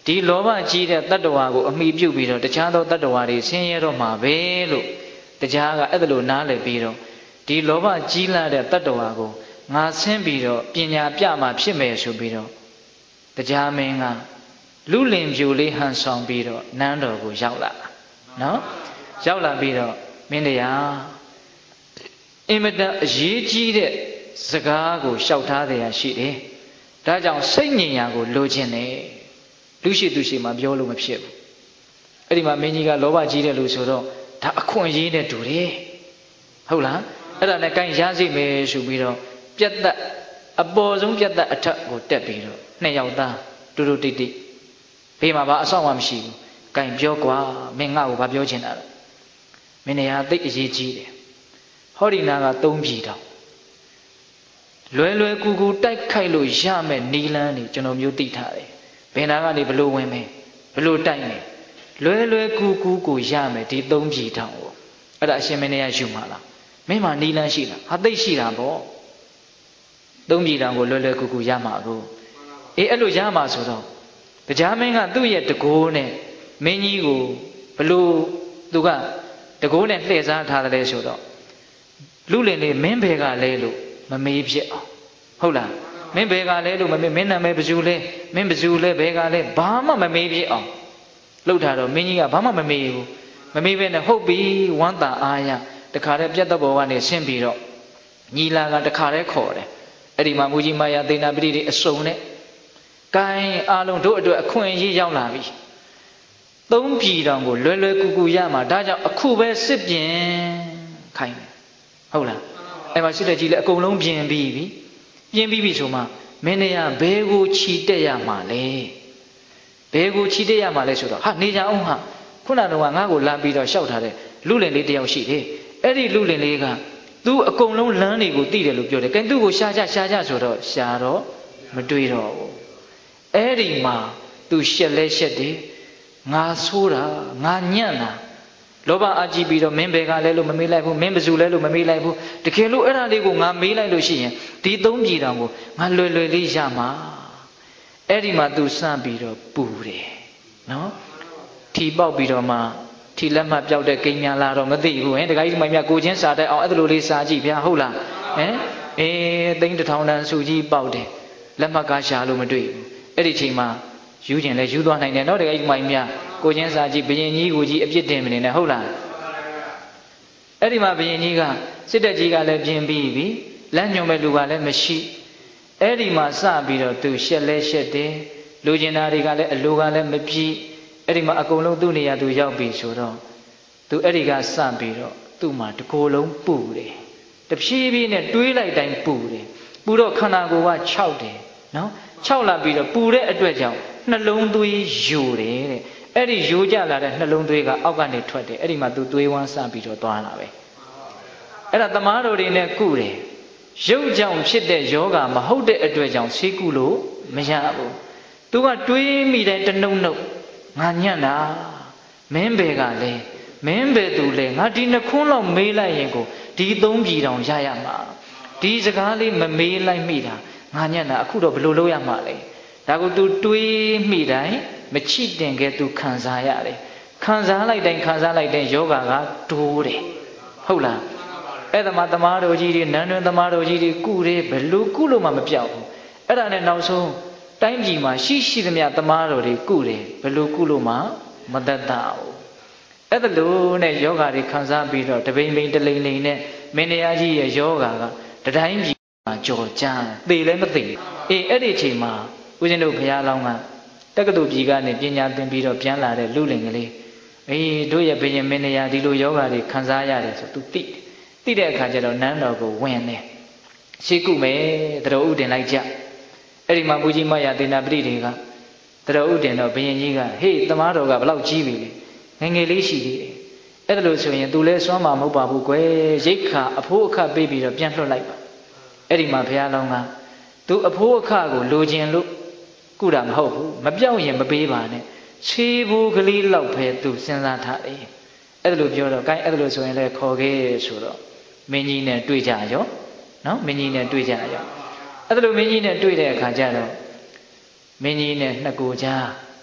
ဒီလောဘကြီးတဲ့တတ္တဝါကိုအမိပြုတ်ပြီးတော့တခြားသောတတ္တဝါတွေဆင်းရဲတော့မှာပဲလို့တရားကအဲ့ဒါလိုနားလည်ပြီးတော့ဒီလောဘကြီးလာတဲ့တတ္တဝါကိုငါဆင်းပြီးတော့ပညာပြမှဖြစ်မယ်ဆိုပြီးတော့တရားမင်းကလူလင်ပြိုလေးဟန်ဆောင်ပြီးတော့နန်းတော်ကိုရောက်လာနော်ရောက်လာပြီးတော့မင်းတရားအင်မတန်အရေးကြီးတဲ့စကားကိုရှောက်ထားတယ်ရှိတယ်ဒါကြောင့်စိတ်ငြိမ်ရာကိုလိုချင်တယ်လူရှိသူရှိမှပြောလို့မဖြစ်ဘူးအဲ့ဒီမှာမင်းကြီးကလောဘကြီးတယ်လို့ဆိုတော့ဒါအခွင့်အရေးနဲ့တူတယ်ဟုတ်လားအဲ့ဒါနဲ့ကိုင်းရစိတ်မယ်ဆိုပြီးတော့ပြတ်သက်အပေါ်ဆုံးပြတ်သက်အထက်ကိုတက်ပြီးတော့နှစ်ယောက်သားတူတူတိတ်တိတ်ဘေးမှာဘာအဆောင်မှမရှိဘူးကိုင်းပြောကွာမင်းငါ့ကိုဘာပြောချင်တာလဲမင်းနေရာသိအရေးကြီးတယ်ဟောဒီနာကသုံးပြည်တောင်လွယ်လွယ်ကူကူတိုက်ခိုက်လို့ရမယ်နီလန်းနေကျွန်တော်မျိုးသိထားတယ်ဘယ်နာကနေဘလို့ဝင်မယ်ဘလို့တိုက်မယ်လွယ်လွယ်ကူကူကိုရမယ်ဒီသုံးပြည်တောင်ကိုအဲ့ဒါအရှင်မင်းနေရာယူမှာလားမင်းမှာနီလန်းရှိလားဟာသိရှိတာပေါ့သုံးပြည်တောင်ကိုလွယ်လွယ်ကူကူရမှာကိုအေးအဲ့လိုရမှာဆိုတော့တရားမင်းကသူ့ရဲ့တကိုးနဲ့မင်းကြီးကိုဘလို့သူကတကိုးနဲ့လှည့်စားထားတယ်ဆိုတော့လူလင်လေးမင်းဘယ်ကလဲလို့မမေးဖြစ်အောင်ဟုတ်လားမင်းဘယ်ကလဲလို့မမေးမင်းနာမည်ဘယ်သူလဲမင်းဘယ်သူလဲဘယ်ကလဲဘာမှမမေးဖြစ်အောင်လှုပ်ထားတော့မင်းကြီးကဘာမှမမေးဘူးမမေးဘဲနဲ့ဟုတ်ပြီဝမ်းသာအားရတခါတည်းပြတ်တော့ဘောကနေဆင်းပြီးတော့ညီလာကတခါတည်းခေါ်တယ်အဲ့ဒီမှာမူကြီးမာယာသေနာပတိတွေအစုံနဲ့ကိုင်းအားလုံးတို့အတွက်အခွင့်အရေးရောက်လာပြီသုံးပြည်တောင်ကိုလွယ်လွယ်ကူကူရမှာဒါကြောင့်အခုပဲစစ်ပြင်ခိုင်းတယ်ဟုတ်လားအဲ့မှာစစ်တဲ့ကြီးလည်းအကုန်လုံးပြင်ပြီးပြီပြင်ပြီးပြီဆိုမှမင်းနေရဘဲကိုခြီတက်ရမှာလဲဘဲကိုခြီတက်ရမှာလဲဆိုတော့ဟာနေကြအောင်ဟာခုနကတော့ငါ့ကိုလမ်းပြီးတော့ရှောက်ထားတဲ့လူလင်လေးတယောက်ရှိတယ်အဲ့ဒီလူလင်လေးကသူအကုန်လုံးလမ်းတွေကိုသိတယ်လို့ပြောတယ်ကဲသူ့ကိုရှားကြရှားကြဆိုတော့ရှားတော့မတွေ့တော့ဘူးအဲ့ဒီမှာသူရှက်လဲရှက်တယ်ငါဆိုးတာငါညံ့တာလောဘအကြည့်ပြီးတော့မင်းဘယ်ကလဲလို့မမေးလိုက်ဘူးမင်းဘယ်သူလဲလို့မမေးလိုက်ဘူးတကယ်လို့အဲ့ဒါလေးကိုငါမေးလိုက်လို့ရှိရင်ဒီသုံးပြည်တောင်ကိုငါလွယ်လွယ်လေးရမှာအဲ့ဒီမှာသူစမ်းပြီးတော့ပူတယ်နော်ထီပေါက်ပြီးတော့မှထီလက်မှပြောက်တဲ့ကိန်းများလာတော့မသိဘူးဟင်တခါကြီးမိုင်မြကိုချင်းစားတဲ့အောင်အဲ့လိုလေးစားကြည့်ဗျာဟုတ်လားဟင်အေးသိန်းတစ်ထောင်တန်းစုကြီးပေါက်တယ်လက်မှတ်ကားရှာလို့မတွေ့ဘူးအဲ့ဒီချိန်မှာယူကျင်လဲယူသွားနိုင်တယ်နော်တကယ်ကြီးမိုင်မြကိုချင်းစားကြည့်ဘယင်ကြီးကိုကြီးအပြစ်တင်မနေနဲ့ဟုတ်လားအဲ့ဒီမှာဘယင်ကြီးကစစ်တပ်ကြီးကလည်းပြင်ပြီးပြီလမ်းညွန်မဲ့လူကလည်းမရှိအဲ့ဒီမှာစပြီးတော့သူရှက်လဲရှက်တယ်လူကျင်သားတွေကလည်းအလိုကလည်းမပြည့်အဲ့ဒီမှာအကုန်လုံးသူ့နေရာသူရောက်ပြီဆိုတော့သူအဲ့ဒီကစပြီးတော့သူ့မှာတကိုယ်လုံးပူတယ်တဖြည်းဖြည်းနဲ့တွေးလိုက်တိုင်းပူတယ်ပူတော့ခန္ဓာကိုယ်ကခြောက်တယ်နော်ခြောက်လာပြီးတော့ပူတဲ့အတွက်ကြောင့်နှလုံးသွေးယိုတယ်တဲ့အဲ့ဒီယိုကြလာတဲ့နှလုံးသွေးကအောက်ကနေထွက်တယ်အဲ့ဒီမှာသူသွေးဝမ်းစပြီးတော့သွားလာပဲအဲ့ဒါသမားတော်တွေနဲ့ကုတယ်ရုပ်ကြောင့်ဖြစ်တဲ့ယောဂမဟုတ်တဲ့အတွက်ကြောင့်ဆေးကုလို့မရဘူးသူကတွေးမိတဲ့တနှုတ်နှုတ်ငါညံ့တာမင်းဘယ်ကလဲမင်းဘယ်သူလဲငါဒီနှခွန်းလောက်မေးလိုက်ရင်ကိုဒီသုံးပြည်တောင်ရရမှာဒီစကားလေးမမေးလိုက်မိတာငါညံ့တာအခုတော့ဘယ်လိုလုပ်ရမှာလဲဒါကို तू တွေးမိတိုင်းမချိတင်ခဲ့ तू ခံစားရတယ်ခံစားလိုက်တိုင်းခံစားလိုက်တိုင်းယောဂကတိုးတယ်ဟုတ်လားအဲ့ဒါမှသမားတော်ကြီးတွေနန်းတွင်သမားတော်ကြီးတွေကုတယ်ဘယ်လိုကုလို့မှမပြောက်ဘူးအဲ့ဒါနဲ့နောက်ဆုံးတိုင်းပြည်မှာရှိရှိသမျှသမားတော်တွေကုတယ်ဘယ်လိုကုလို့မှမတတ်တာဘူးအဲ့ဒါလို့နဲ့ယောဂတွေခံစားပြီးတော့တပိန်ပိန်တလိန်လိန်နဲ့မင်းတရားကြီးရဲ့ယောဂကတတိုင်းပြည်မှာကြော်ကြမ်းသေလည်းမသေအေးအဲ့ဒီအချိန်မှာဦးဇင်းတို့ဘုရားလောင်းကတက္ကသိုလ်ပြည်ကနေပညာသင်ပြီးတော့ပြန်လာတဲ့လူလင်ကလေးအေးတို့ရဲ့ဘုရင်မင်းတရားဒီလိုယောဂတွေခံစားရတယ်ဆိုသူသိသိတဲ့အခါကျတော့နန်းတော်ကိုဝင်တယ်ရှိကုမယ်တတော်ဥတင်လိုက်ကြအဲ့ဒီမှာမူကြီးမယာသေနာပတိတွေကတတော်ဥတင်တော့ဘုရင်ကြီးကဟေးသမားတော်ကဘလောက်ကြီးပြီလဲငငယ်လေးရှိသေးတယ်အဲ့ဒါလို့ဆိုရင် तू လဲစွမ်းမှာမဟုတ်ပါဘူးကွယ်ရိတ်ခါအဖိုးအခပေးပြီးတော့ပြန်လွှတ်လိုက်ပါအဲ့ဒီမှာဘုရားလောင်းက तू အဖိုးအခကိုလိုချင်လို့ကုတာမဟုတ်ဘူးမပြောက်ရင်မပေးပါနဲ့ခြေဘူးကလေးလောက်ပဲ तू စဉ်းစားထားတယ်အဲ့ဒါလို့ပြောတော့ gain အဲ့ဒါလို့ဆိုရင်လဲခေါ်ခဲ့ဆိုတော့မင်းကြီးနဲ့တွေ့ကြရောနော်မင်းကြီးနဲ့တွေ့ကြရောအဲ့ဒါလို့မင်းကြီးနဲ့တွေ့တဲ့အခါကျတော့မင်းကြီးနဲ့နှစ်ကိုကြား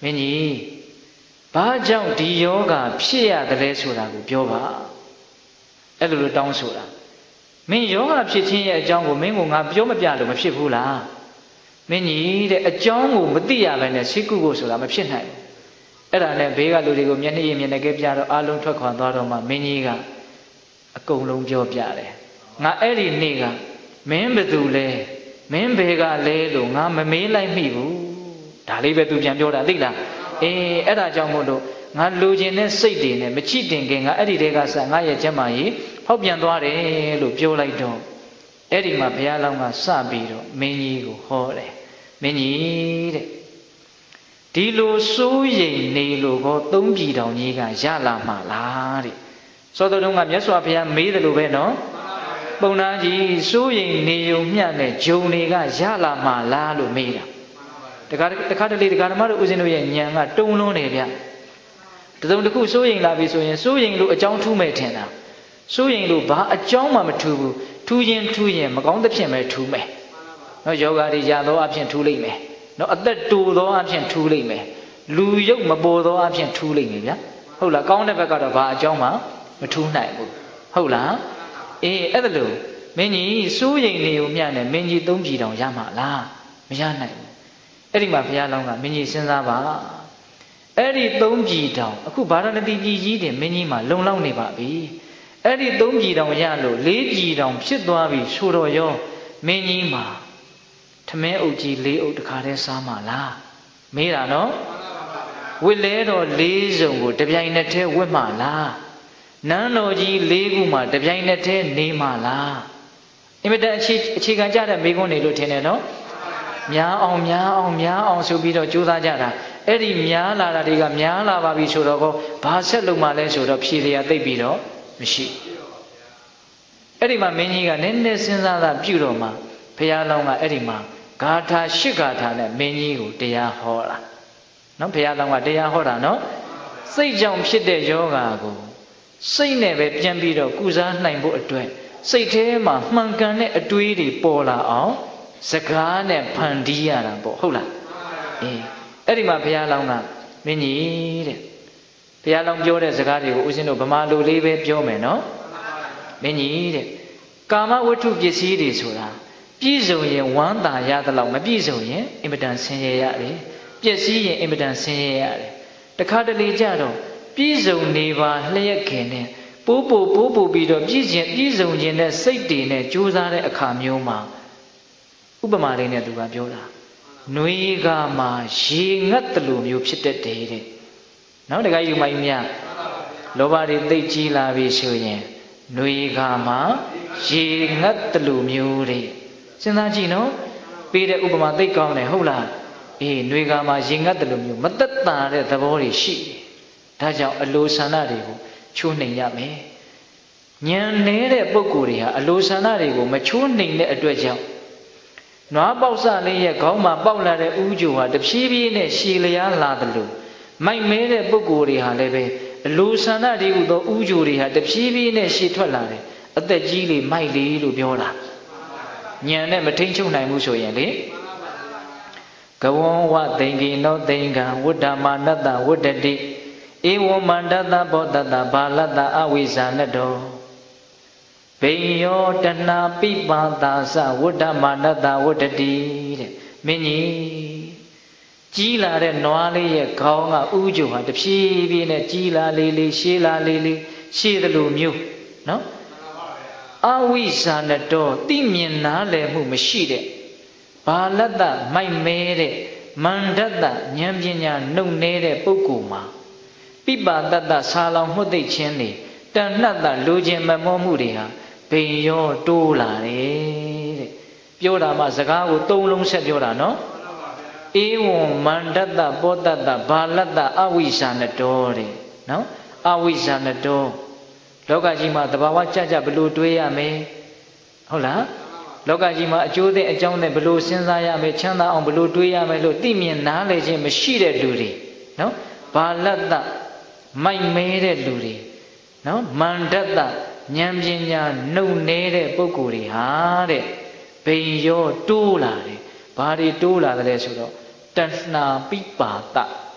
မင်းကြီးဘာကြောင့်ဒီယောဂဖြစ်ရတယ်လဲဆိုတာကိုပြောပါအဲ့လိုလိုတောင်းဆိုတာမင်းယောဂဖြစ်ခြင်းရဲ့အကြောင်းကိုမင်းကငါပြောမပြလို့မဖြစ်ဘူးလားမင်းကြီးတဲ့အကြောင်းကိုမသိရဘဲနဲ့စိတ်ကုဖို့ဆိုတာမဖြစ်နိုင်ဘူးအဲ့ဒါနဲ့ဘေးကလူတွေကိုမျက်နှာရည်မျက်နှာကဲပြတော့အလုံးထွက်ခွာသွားတော့မှမင်းကြီးကအကုန်လုံးပြောပြတယ်ငါအဲ့ဒီနေ့ကမင်းဘယ်သူလဲမင်းဘေကလဲလို့ငါမမေးလိုက်မိဘူးဒါလေးပဲသူပြန်ပြောတာသိလားအေးအဲ့ဒါကြောင့်မို့လို့ငါလူချင်းတဲ့စိတ်တွေနဲ့မချိတင်ခင်ငါအဲ့ဒီတဲကစငါရဲ့ကျမ်းမာရေးဖောက်ပြန်သွားတယ်လို့ပြောလိုက်တော့အဲ့ဒီမှာဘုရားလောင်းကစပြီးတော့မင်းကြီးကိုဟောတယ်မင်းကြီးတဲ့ဒီလိုစိုးရိမ်နေလို့ဟောသုံးပြည်တောင်ကြီးကရလာမှာလားတဲ့စောတော်တုန်းကမြတ်စွာဘုရားမေးတယ်လို့ပဲနော်ပုံနာကြီးစိုးရိမ်နေုံမျှနဲ့ဂျုံတွေကရလာမှာလားလို့မေးတာတခါတခါတလေတခါဓမ္မတို့ဦးဇင်းတို့ရဲ့ဉာဏ်ကတုံလွန်းတယ်ဗျတစုံတစ်ခုစိုးရိမ်လာပြီဆိုရင်စိုးရိမ်လို့အကြောင်းထူးမယ်ထင်တာစိုးရိမ်လို့ဘာအကြောင်းမှမထူးဘူးထူးရင်ထူးရင်မကောင်းသဖြင့်ပဲထူးမယ်နော်ယောဂါတွေရသောအဖြစ်ထူးလိမ့်မယ်နော်အသက်တူသောအဖြစ်ထူးလိမ့်မယ်လူရုပ်မပေါ်သောအဖြစ်ထူးလိမ့်မယ်ဗျဟုတ်လားကောင်းတဲ့ဘက်ကတော့ဘာအကြောင်းမှမထူးနိုင်ဘူးဟုတ်လားအေးအဲ့ဒါလို့မင်းကြီးစိုးရိမ်နေုံမျှနဲ့မင်းကြီးသုံးပြည်တောင်ရမှာလားမရနိုင်ဘူးအဲ့ဒီမှာဘုရားလောင်းကမင်းကြီးစဉ်းစားပါအဲ့ဒီသုံးပြည်တောင်အခုဗာရာဏသီပြည်ကြီးတင်မင်းကြီးမှာလုံလောက်နေပါပြီအဲ့ဒီသုံးပြည်တောင်ရလို့လေးပြည်တောင်ဖြစ်သွားပြီဆိုတော့ရောမင်းကြီးမှာထမင်းအုပ်ကြီးလေးအုပ်တခါတည်းစားမှာလားမေးတာနော်ဝစ်လဲတော်လေးစုံကိုတပြိုင်နက်တည်းဝစ်မှာလားနန်းတော်ကြီးလေးခုမှာတပြိုင်နက်တည်းနေမှာလားအင်မတန်အခြေအခြေခံကြတဲ့မိကွန်းနေလို့ထင်တယ်နော်များအောင်များအောင်များအောင်ဆိုပြီးတော့ကြိုးစားကြတာအဲ့ဒီများလာတာတွေကများလာပါပြီဆိုတော့ကောဘာဆက်လုံးမှလဲဆိုတော့ဖြေရသိပ်ပြီးတော့မရှိအဲ့ဒီမှာမင်းကြီးကနည်းနည်းစဉ်းစားတာပြုတော့မှဘုရားလောင်းကအဲ့ဒီမှာဂါထာရှစ်ဂါထာနဲ့မင်းကြီးကိုတရားဟောတာနော်ဘုရားလောင်းကတရားဟောတာနော်စိတ်ကြောင့်ဖြစ်တဲ့ယောဂါကိုစိတ်နဲ့ပဲပြန်ပြီးတော့ကုစားနိုင်ဖို့အတွက်စိတ်ထဲမှာမှန်ကန်တဲ့အတွေးတွေပေါ်လာအောင်စကားနဲ့ဖန်တီးရတာပေါ့ဟုတ်လားအေးအဲ့ဒီမှာဘုရားလောင်းကမင်းကြီးတဲ့ဘုရားလောင်းပြောတဲ့စကားတွေကိုဦးဇင်းတို့ဗမာလူလေးပဲပြောမယ်နော်မင်းကြီးတဲ့ကာမဝတ္ထုပစ္စည်းတွေဆိုတာပြည့်စုံရင်ဝမ်းသာရသလောက်မပြည့်စုံရင်အင်မတန်ဆင်းရဲရတယ်ပျက်စီးရင်အင်မတန်ဆင်းရဲရတယ်တခါတလေကြတော့ပြည့်စုံနေပါလျက်ခင်နဲ့ပိုးပို့ပိုးပို့ပြီးတော့ပြည့်ခြင်းပြည့်စုံခြင်းနဲ့စိတ်တည်နဲ့ကြိုးစားတဲ့အခါမျိုးမှာဥပမာလေးနဲ့သူကပြောတာနွေကမှာရေငတ်တယ်လို့မျိုးဖြစ်တတ်တယ်တဲ့နော်တခါယူမိုင်းများလောဘတွေသိကြီးလာပြီဆိုရင်နွေကမှာရေငတ်တယ်လို့မျိုးတဲ့စဉ်းစားကြည့်နော်ပေးတဲ့ဥပမာသိကောင်းတယ်ဟုတ်လားအေးနွေကမှာရေငတ်တယ်လို့မျိုးမသက်သာတဲ့သဘောတွေရှိတယ်ဒါကြောင့်အလိုဆန္ဒတွေကိုချိုးနှိမ်ရမယ်ဉာဏ်နေတဲ့ပုဂ္ဂိုလ်တွေဟာအလိုဆန္ဒတွေကိုမချိုးနှိမ်တဲ့အတွက်ကြောင့်နွားပေါက်စလေးရဲ့ခေါင်းမှာပေါက်လာတဲ့ဥကြိုဟာတဖြည်းဖြည်းနဲ့ရှည်လျားလာတယ်လို့မိုက်မဲတဲ့ပုဂ္ဂိုလ်တွေဟာလည်းပဲအလိုဆန္ဒတွေဟူသောဥကြိုတွေဟာတဖြည်းဖြည်းနဲ့ရှည်ထွက်လာတယ်အသက်ကြီးလေမိုက်လေလို့ပြောတာဉာဏ်နဲ့မထိန်ချုပ်နိုင်ဘူးဆိုရင်လေကဝံဝသိင်္ဂိနောသိင်္ဂံဝဋ္ဌမာနတ္တဝဋ္ဌတိဧဝံမန္တတဘောတတဘာလတ္တအဝိဇာနတောဘိယောတဏပိပါတာသဝဋ္ဌမာနတ္တဝဋ္ဌတိတဲ့မင်းကြီးကြီးလာတဲ့နွားလေးရဲ့ခေါင်းကဥကြိုဟာတဖြည်းဖြည်းနဲ့ကြီးလာလေးလေးရှည်လာလေးလေးရှည်တယ်လို့မျိုးနော်အဝိဇာနတောသိမြင်နားလည်မှုမရှိတဲ့ဘာလတ္တမိုက်မဲတဲ့မန္တတဉာဏ်ပညာနှုတ်နေတဲ့ပုဂ္ဂိုလ်မှာပိပါတတဆာလောင်မှုသိခြင်းတွေတဏှတ်တလိုခြင်းမမောမှုတွေဟာဘိယောတိုးလာတယ်တဲ့ပြောတာမှစကားကိုသုံးလုံးဆက်ပြောတာနော်ဧဝံမန္တတပောတတဘာလတ္တအဝိဇာနတောတဲ့နော်အဝိဇာနတောလောကကြီးမှာသဘာဝကြကြဘလို့တွေးရမယ်ဟုတ်လားလောကကြီးမှာအကျိုးတဲ့အကြောင်းနဲ့ဘလို့စဉ်းစားရမယ်ချမ်းသာအောင်ဘလို့တွေးရမယ်လို့သိမြင်နားလည်ခြင်းမရှိတဲ့လူတွေနော်ဘာလတ္တမိုက်မဲတဲ့လူတွေနော်မန္တတဉာဏ်ပညာနှုတ်နေတဲ့ပုဂ္ဂိုလ်တွေဟာတဲ့ဘိယောတိုးလာတယ်ဘာတွေတိုးလာတယ်ဆိုတော့တဏှာပိပါတ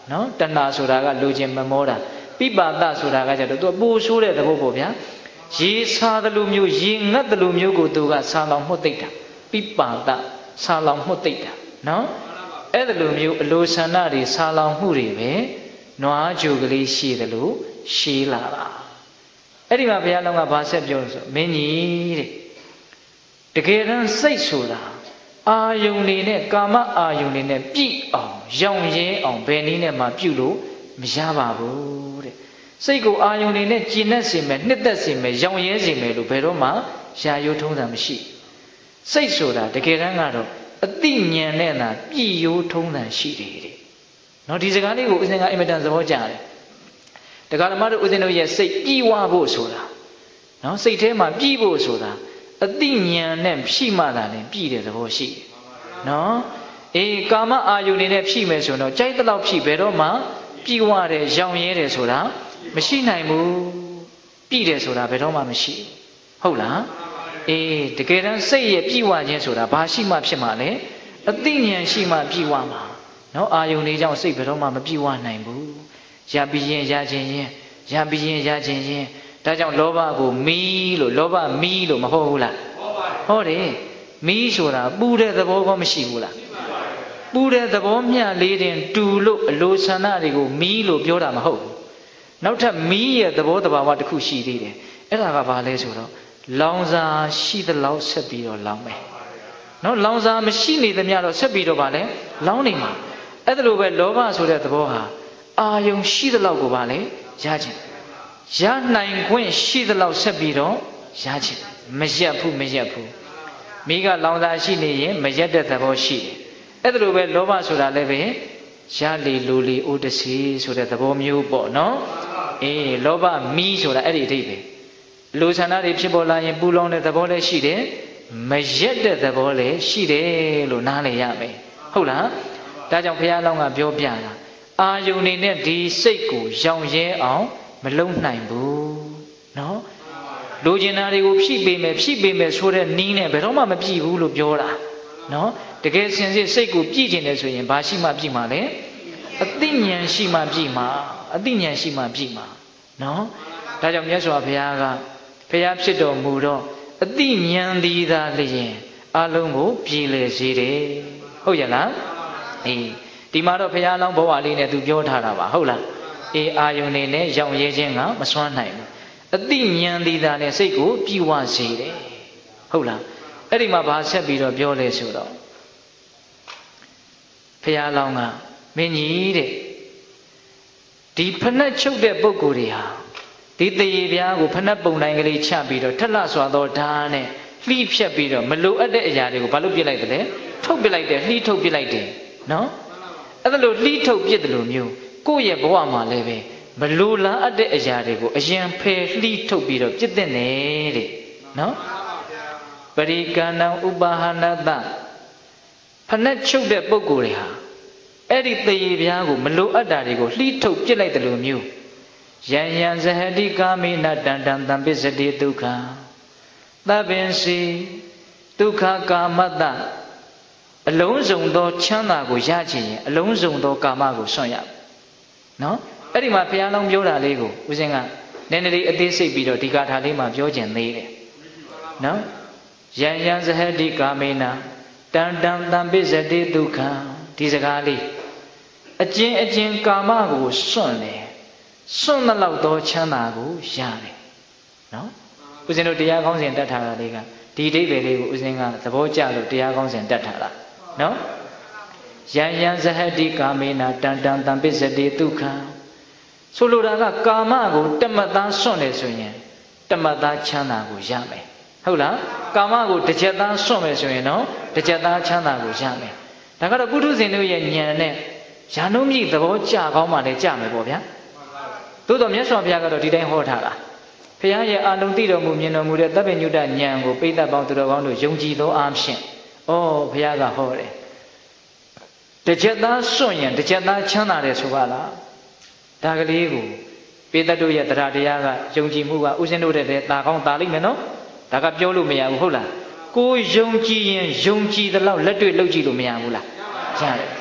နော်တဏှာဆိုတာကလိုချင်မမောတာပိပါဒဆိုတာကကြတော့သူကပိုဆိုးတဲ့သဘောပေါ့ဗျာရေစားသလိုမျိုးရေငတ်သလိုမျိုးကိုသူကဆာလောင်မှုတ်သိပ်တာပိပါဒဆာလောင်မှုတ်သိပ်တာနော်အဲ့ဒါလိုမျိုးအလိုဆန္ဒတွေဆာလောင်မှုတွေပဲနွားကြိုကလေးရှိတယ်လို့ရှည်လာတာအဲ့ဒီမှာဘုရားလောင်းကဘာဆက်ပြောလို့ဆိုမင်းကြီးတဲ့တကယ်တမ်းစိတ်ဆိုတာအာယုန်နေနဲ့ကာမအာယုန်နေနဲ့ပြည့်အောင်ရောင်ရဲအောင်ဘယ်နည်းနဲ့မှပြုလို့မရပါဘူးတဲ့စိတ်ကိုအာယုန်နေနဲ့ကျဉ်တ်စေမယ်နှစ်သက်စေမယ်ရောင်ရဲစေမယ်လို့ဘယ်တော့မှရှားရိုးထုံးတာမရှိစိတ်ဆိုတာတကယ်တမ်းကတော့အသိဉာဏ်နဲ့သာပြည့်ရိုးထုံးတာရှိတယ်တဲ့နော်ဒီစကားလေးကိုဦးဇင်းကအင်မတန်သဘောကျတယ်တရားဓမ္မတို့ဦးဇင်းတို့ရဲ့စိတ်ပြည့်ဝဖို့ဆိုတာနော်စိတ်ထဲမှာပြည့်ဖို့ဆိုတာအသိဉာဏ်နဲ့ဖြည့်မှသာလည်းပြည့်တဲ့သဘောရှိတယ်နော်အေးကာမအာယုန်နေနဲ့ဖြည့်မယ်ဆိုတော့ကြိုက်တဲ့လောက်ဖြည့်ဘယ်တော့မှပြည့်ဝတယ်ရောင်ရဲတယ်ဆိုတာမရှိနိုင်ဘူးပြည့်တယ်ဆိုတာဘယ်တော့မှမရှိဘူးဟုတ်လားအေးတကယ်တမ်းစိတ်ရဲ့ပြည့်ဝခြင်းဆိုတာဘာရှိမှဖြစ်မှာလဲအသိဉာဏ်ရှိမှပြည့်ဝမှာနော်အာယုန်နေကြောင့်စိတ်ဘယ်တော့မှမပြည့်ဝနိုင်ဘူးရပြီးရင်ရခြင်းရင်ရပြီးရင်ရခြင်းရင်ဒါကြောင့်လောဘကိုမီးလို့လောဘမီးလို့မဟုတ်ဘူးလားဟုတ်တယ်မီးဆိုတာပူတဲ့သဘောကောမရှိဘူးလားပူတဲ့သဘောမျှလေးတင်တူလို့အလိုဆန္ဒတွေကိုမီးလို့ပြောတာမဟုတ်ဘူးနောက်ထပ်မီးရဲ့သဘောတဘာဝတစ်ခုရှိသေးတယ်အဲ့ဒါကဘာလဲဆိုတော့လောင်စာရှိသလောက်ဆက်ပြီးတော့လောင်မယ်နော်လောင်စာမရှိနေသမျှတော့ဆက်ပြီးတော့ဗာလဲလောင်နေမှာအဲ့ဒါလိုပဲလောဘဆိုတဲ့သဘောဟာအာယုံရှိသလောက်ကိုဗာလဲရခြင်းရနိုင်ခွင့်ရှိသလောက်ဆက်ပြီးတော့ရခြင်းမရက်ဘူးမရက်ဘူးမိကလောင်စာရှိနေရင်မရက်တဲ့သဘောရှိတယ်အဲ့ဒါလိုပဲလောဘဆိုတာလည်းပဲရလေလူလေအိုတစီဆိုတဲ့သဘောမျိုးပေါ့နော်အေးလောဘမီးဆိုတာအဲ့ဒီအဓိပ္ပာယ်လူဆန္ဒတွေဖြစ်ပေါ်လာရင်ပူလောင်တဲ့သဘောလည်းရှိတယ်မရက်တဲ့သဘောလည်းရှိတယ်လို့နားလည်ရမယ်ဟုတ်လားဒါကြောင့်ဘုရားလောင်းကပြောပြတာအာယုန်နေနဲ့ဒီစိတ်ကိုရောင်ရဲအောင်မလုံနိုင်ဘူးနော်လူကျင်နာတွေကိုဖြည့်ပေးမယ်ဖြည့်ပေးမယ်ဆိုတဲ့နီးနဲ့ဘယ်တော့မှမပြည့်ဘူးလို့ပြောတာနော်တကယ်စင်စစ်စိတ်ကိုပြည့်ကျင်တယ်ဆိုရင်ဘာရှိမှပြည့်မှာလဲအသိဉာဏ်ရှိမှပြည့်မှာအသိဉာဏ်ရှိမှပြည့်မှာနော်ဒါကြောင့်မြတ်စွာဘုရားကဘုရားဖြစ်တော်မူတော့အသိဉာဏ်သည်သာလျင်အလုံးကိုပြည်လေစေတယ်ဟုတ်ရဲ့လားအေးဒီမှာတော့ဘုရားလောင်းဘဝလေးနဲ့သူပြောထားတာပါဟုတ်လားအေးအာယုန်နေနဲ့ရောင်ရဲခြင်းကမစွမ်းနိုင်ဘူးအသိဉာဏ်သည်သာနဲ့စိတ်ကိုပြည့်ဝစေတယ်ဟုတ်လားအဲ့ဒီမှာဘာဆက်ပြီးတော့ပြောလဲဆိုတော့ဘုရားလောင်းကမင်းကြီးတဲ့ဒီဖနှက်ချုပ်တဲ့ပုဂ္ဂိုလ်တွေဟာဒီတရေပြားကိုဖနှက်ပုံတိုင်းကလေးချပြီးတော့ထက်လှစွာသောဓာတ်နဲ့လှီးဖြတ်ပြီးတော့မလိုအပ်တဲ့အရာတွေကိုဘာလို့ပြစ်လိုက်တယ်လဲထုတ်ပြစ်လိုက်တယ်လှီးထုတ်ပြစ်လိုက်တယ်နော်အဲ့ဒါလို့လှီးထုတ်ပြစ်တယ်လို့မျိုးကိုယ့်ရဲ့ဘဝမှာလည်းပဲမလိုလားအပ်တဲ့အရာတွေကိုအရင်ဖယ်လှီးထုတ်ပြီးတော့ပြစ်တဲ့နဲ့တဲ့နော်ပရိကန္နံဥပါဟနတဖနှက်ချုပ်တဲ့ပုဂ္ဂိုလ်တွေဟာအဲ့ဒီတရေပြားကိုမလိုအပ်တာတွေကိုလှီးထုတ်ပြစ်လိုက်တယ်လို့မျိုးယံယံဇဟတိကာမိနတန္တံတံပစ္စတိဒုက္ခသဗ္ဗင်စီဒုက္ခကာမတ္တအလုံးစုံသောချမ်းသာကိုရချင်ရင်အလုံးစုံသောကာမကိုစွန့်ရနော်အဲ့ဒီမှာဘုရားလောင်းပြောတာလေးကိုဦးဇင်းကနည်းနည်းလေးအသေးစိတ်ပြီးတော့ဒီကာထာလေးမှာပြောခြင်းသေးတယ်နော်ယံယံဇဟတိကာမိနတန္တံတံပစ္စတိဒုက္ခဒီစကားလေးအကျဉ်းအကျဉ်းကာမကိုစွန့်တယ်စွန့်တဲ့လောက်သောချမ်းသာကိုရတယ်နော်ဦးဇင်းတို့တရားကောင်းစဉ်တတ်ထားတာလေးကဒီအိဗယ်လေးကိုဦးဇင်းကသဘောကျလို့တရားကောင်းစဉ်တတ်ထားတာနော်ယံယံဇဟတိကာမေနတန္တံတံပစ္စတိဒုက္ခဆိုလိုတာကကာမကိုတမတ်သားစွန့်တယ်ဆိုရင်တမတ်သားချမ်းသာကိုရမယ်ဟုတ်လားကာမကိုတစ်ချက်သားစွန့်မယ်ဆိုရင်တော့တစ်ချက်သားချမ်းသာကိုရမယ်ဒါကတော့ပုထုဇဉ်တို့ရဲ့ဉာဏ်နဲ့ယာနုမြင့်သဘောကျကောင်းမှလည်းကြမယ်ပေါ့ဗျာသို့တော်မြတ်စွာဘုရားကတော့ဒီတိုင်းဟောထားတာဘုရားရဲ့အာလုံသိတော်မူမြင်တော်မူတဲ့သဗ္ဗညုတဉာဏ်ကိုပိဋကပေါင်းသူတော်ကောင်းတို့ယုံကြည်သောအားဖြင့်ဩဘုရားကဟောတယ်တစ်ချက်သားစွန့်ရင်တစ်ချက်သားချမ်းသာတယ်ဆိုပါလားဒါကလေးကိုပိဋကတို့ရဲ့တရားတရားကယုံကြည်မှုကဥစဉ်တို့တဲ့တာကောင်းတာလိမ့်မယ်နော်ဒါကပြောလို့မရဘူးဟုတ်လားကိုယုံကြည်ရင်ယုံကြည်သလောက်လက်တွေ့လုပ်ကြည့်လို့မရဘူးလားရတယ်ဒ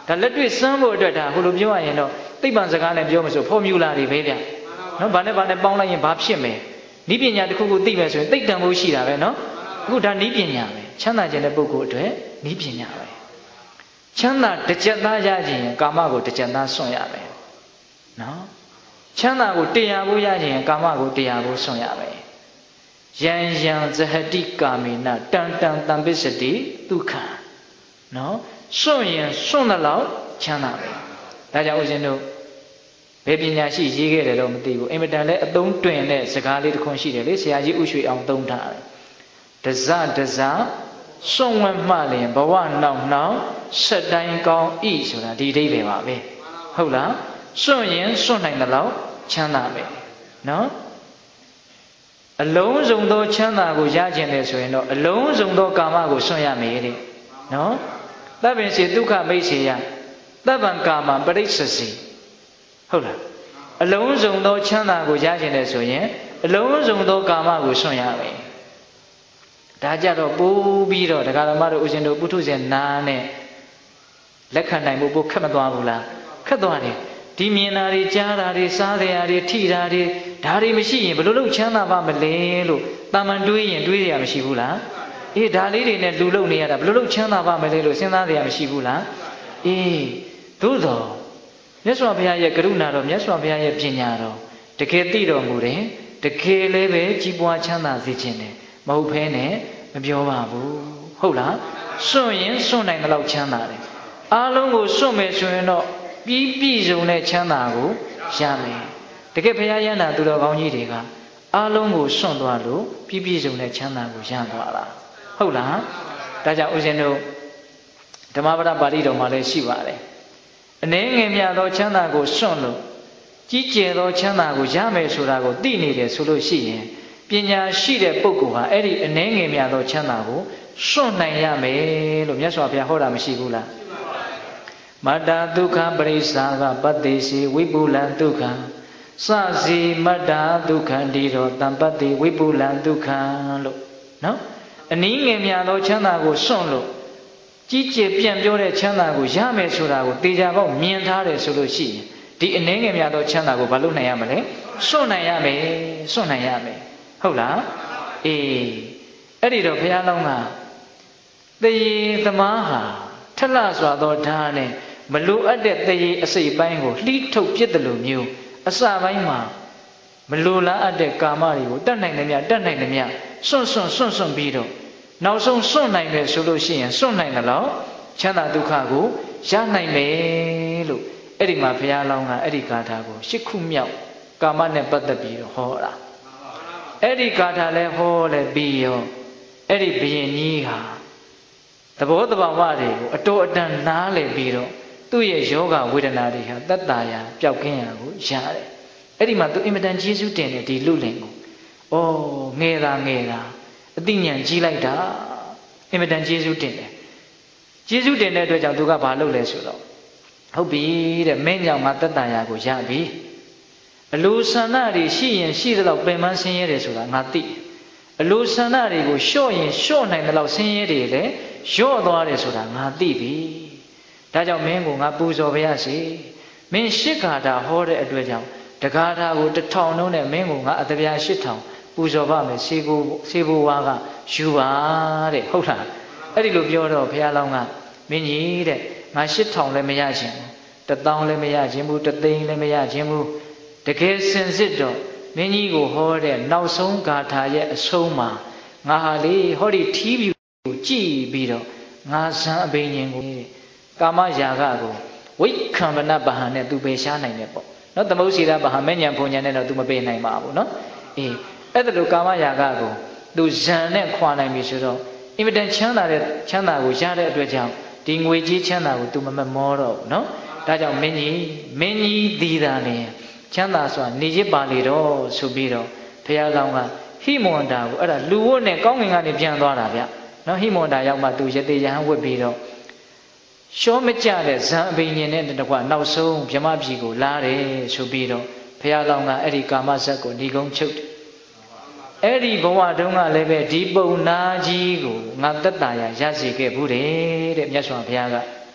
ဒါလက်တွေ့စမ်းဖို့အတွက်ဒါဟိုလိုပြောရရင်တော့သိပ္ပံစကားနဲ့ပြောမစို့ဖော်မြူလာတွေပဲဗျနော်ဘာနဲ့ဘာနဲ့ပေါင်းလိုက်ရင်ဘာဖြစ်မယ်ဤပညာတစ်ခုခုသိမယ်ဆိုရင်သိတ္တံဖို့ရှိတာပဲနော်အခုဒါဤပညာပဲချမ်းသာခြင်းတဲ့ပုဂ္ဂိုလ်အတွက်ဤပညာပဲချမ်းသာတစ်ချက်သားရခြင်းကာမကိုတစ်ချက်သားစွန့်ရမယ်နော်ချမ်းသာကိုတရားဖို့ရခြင်းကာမကိုတရားဖို့စွန့်ရမယ်ယံယံဇဟတိကာမေနတန်တန်တံပစ္စတိဒုက္ခနော်စွန့်ရင်စွန့်တဲ့လောက်ချမ်းသာပဲဒါကြောင့်ဦးဇင်းတို့ဘယ်ပညာရှိရေးခဲ့တယ်တော့မသိဘူးအင်မတန်လည်းအသုံးတွင်တဲ့စကားလေးတစ်ခွန်းရှိတယ်လေဆရာကြီးဥရွှေအောင်သုံးထားတယ်တဇတဇစွန့်ဝဲမှလင်ဘဝနောက်နောက်ဆက်တိုင်းကောင်းဤဆိုတာဒီအဓိပ္ပာယ်ပါပဲဟုတ်လားစွန့်ရင်စွန့်နိုင်တဲ့လောက်ချမ်းသာပဲနော်အလုံးစုံသောချမ်းသာကိုရကျင်တယ်ဆိုရင်တော့အလုံးစုံသောကာမကိုစွန့်ရမယ်တဲ့နော်သဗ္ဗင်္စေဒုက္ခမိတ်စေယသဗ္ဗံကာမံပရိစ္ဆစီဟုတ်လားအလုံးစုံသောချမ်းသာကိုရကျင်တယ်ဆိုရင်အလုံးစုံသောကာမကိုစွန့်ရမယ်ဒါကြတော့ပိုးပြီးတော့ဒကာဓမ္မတို့ဦးဇင်းတို့ပုထုဇဉ်နာနဲ့လက်ခံနိုင်ဖို့ပိုခက်မသွားဘူးလားခက်သွားတယ်ဒီမြင်တာတွေကြားတာတွေစားတဲ့အရာတွေထိတာတွေဒါတွေမရှိရင်ဘယ်လိုလုပ်ချမ်းသာပါမလဲလို့တာမန်တွေးရင်တွေးရမရှိဘူးလားအေးဒါလေးတွေနဲ့လူလုံနေရတာဘယ်လိုလုပ်ချမ်းသာပါမလဲလို့စဉ်းစားရမရှိဘူးလားအေးသို့သောမြတ်စွာဘုရားရဲ့ကရုဏာတော်မြတ်စွာဘုရားရဲ့ပညာတော်တကယ်သိတော်မူတယ်တကယ်လည်းပဲကြီးပွားချမ်းသာစေခြင်းတယ်မဟုတ်ဖဲနဲ့မပြောပါဘူးဟုတ်လားစွန့်ရင်စွန့်နိုင်တဲ့လောက်ချမ်းသာတယ်အားလုံးကိုစွန့်မယ်ဆိုရင်တော့ပြီးပြည့်စုံတဲ့ချမ်းသာကိုရမယ်တကယ်ဘုရားယန္တာသူတော်ကောင်းကြီးတွေကအားလုံးကိုစွန့်သွားလို့ပြီးပြည့်စုံတဲ့ချမ်းသာကိုရသွားတာဟုတ်လားဒါကြောင့်ဦးဇင်းတို့ဓမ္မပဒပါဠိတော်မှာလည်းရှိပါတယ်အနည်းငယ်မြတ်သောချမ်းသာကိုစွန့်လို့ကြီးကျယ်သောချမ်းသာကိုရမယ်ဆိုတာကိုသိနေတယ်ဆိုလို့ရှိရင်ပညာရှိတဲ့ပုဂ္ဂိုလ်ဟာအဲ့ဒီအနည်းငယ်မြတ်သောချမ်းသာကိုစွန့်နိုင်ရမယ်လို့မြတ်စွာဘုရားဟောတာမရှိဘူးလားမတ္တဒုက္ခပရိစ္ဆာကပတ္တိစီဝိပုလံဒုက္ခစစီမတ္တဒုက္ခတိရောတံပတ္တိဝိပုလံဒုက္ခလို့နော်အနည်းငယ်မြတ်သောချမ်းသာကိုစွန့်လို့ကြီးကျယ်ပြန့်ပြောတဲ့ချမ်းသာကိုရမယ်ဆိုတာကိုတေချာပေါက်မြင်ထားတယ်ဆိုလို့ရှိရင်ဒီအနည်းငယ်များသောချမ်းသာကိုဘာလို့နိုင်ရမလဲစွန့်နိုင်ရမယ်စွန့်နိုင်ရမယ်ဟုတ်လားအေးအဲ့ဒီတော့ဘုရားလောင်းကတရေသမားဟာထလှစွာသောဓာတ်နဲ့မလိုအပ်တဲ့တရေအစိတ်ပိုင်းကိုလှီးထုတ်ပြစ်တယ်လို့မျိုးအစပိုင်းမှာမလိုလားအပ်တဲ့ကာမတွေကိုတတ်နိုင်တယ်မြတ်တတ်နိုင်တယ်မြတ်စွန့်စွန့်စွန့်စွန့်ပြီးတော့နောက်ဆုံးစွန့်နိုင်တယ်ဆိုလို့ရှိရင်စွန့်နိုင်တယ်လို့ချမ်းသာဒုက္ခကိုရနိုင်မယ်လို့အဲ့ဒီမှာဘုရားလောင်းကအဲ့ဒီဂါထာကိုရှစ်ခုမြောက်ကာမနဲ့ပတ်သက်ပြီးတော့ဟောတာအဲ့ဒီဂါထာလည်းဟောလဲပြီးရောအဲ့ဒီဘုရင်ကြီးဟာသဘောတဘာဝတွေကိုအတော်အတန်နားလည်ပြီးတော့သူ့ရဲ့ယောဂဝေဒနာတွေဟာတတ်တာရာပျောက်ကင်းရာကိုရတယ်အဲ့ဒီမှာသူအင်မတန်ကျေးဇူးတင်တယ်ဒီလူလင်ကိုဩငယ်တာငယ်တာအသိဉာဏ်ကြီးလိုက်တာအင်မတန်ကျေးဇူးတင်တယ်ကျေးဇူးတင်တဲ့အတွက်ကြောင့်သူကဘာလုပ်လဲဆိုတော့ဟုတ်ပြီတဲ့မင်းကြောင့်ငါတတ်တာရာကိုရပြီအလိုဆန္ဒတွေရှိရင်ရှိတဲ့လောက်ပင်ပန်းဆင်းရဲတယ်ဆိုတာငါသိအလိုဆန္ဒတွေကိုလျှော့ရင်လျှော့နိုင်တဲ့လောက်ဆင်းရဲတွေလည်းလျော့သွားတယ်ဆိုတာငါသိပြီဒါကြောင့်မင်းကိုငါပူဇော်ပါရစေမင်းရှစ်ဂါထာဟောတဲ့အတွက်ကြောင့်တဂါထာကိုတစ်ထောင်လုံးနဲ့မင်းကိုငါအတပြားရှစ်ထောင်ပူဇော်ပါမယ်စေကိုစေဘဝါကယူပါတဲ့ဟုတ်လားအဲ့ဒီလိုပြောတော့ဘုရားလောင်းကမင်းကြီးတဲ့ငါရှစ်ထောင်လည်းမရခြင်းဘူးတစ်သောင်းလည်းမရခြင်းဘူးတစ်သိန်းလည်းမရခြင်းဘူးတကယ်စင်စစ်တော့မင်းကြီးကိုဟောတဲ့နောက်ဆုံးဂါထာရဲ့အဆုံးမှာငါဟာလေဟောဒီထီးပြူကိုကြည်ပြီးတော့ငါဇံအဘိညာဉ်ကိုကာမရာဂကိုဝိခံမနပဟံနဲ့သူပယ်ရှားနိုင်တယ်ပေါ့နော်သမုတ်စီရပဟံမဲ့ညာဘုံညာနဲ့တော့သူမပယ်နိုင်ပါဘူးနော်အေးအဲ့ဒါလိုကာမရာဂကိုသူဇံနဲ့ခွာနိုင်ပြီဆိုတော့အင်မတန်ချမ်းသာတဲ့ချမ်းသာကိုရတဲ့အတွက်ကြောင့်ဒီငွေကြီးချမ်းသာကိုသူမမမောတော့ဘူးနော်ဒါကြောင့်မင်းကြီးမင်းကြီးဒီတာနေချမ်းသာစွာနေရပါလေတော့ဆိုပြီးတော့ဘုရားလောင်းကဟိမဝန္တာကိုအဲ့ဒါလူဝတ်နဲ့ကောင်းကင်ကနေပြန်သွားတာဗျနော်ဟိမဝန္တာရောက်မှသူရတေရဟန်းဝတ်ပြီးတော့ရှောမကြတဲ့ဇံအဘိညာဉ်နဲ့တကွနောက်ဆုံးဗြဟ္မပြည်ကိုလာတယ်ဆိုပြီးတော့ဘုရားလောင်းကအဲ့ဒီကာမဇက်ကိုဏီကုံချုပ်တယ်အဲ့ဒီဘဝတုန်းကလည်းပဲဒီပုံနာကြီးကိုငါသက်တာရရရှိခဲ့ဘူးတဲ့မြတ်စွာဘုရားက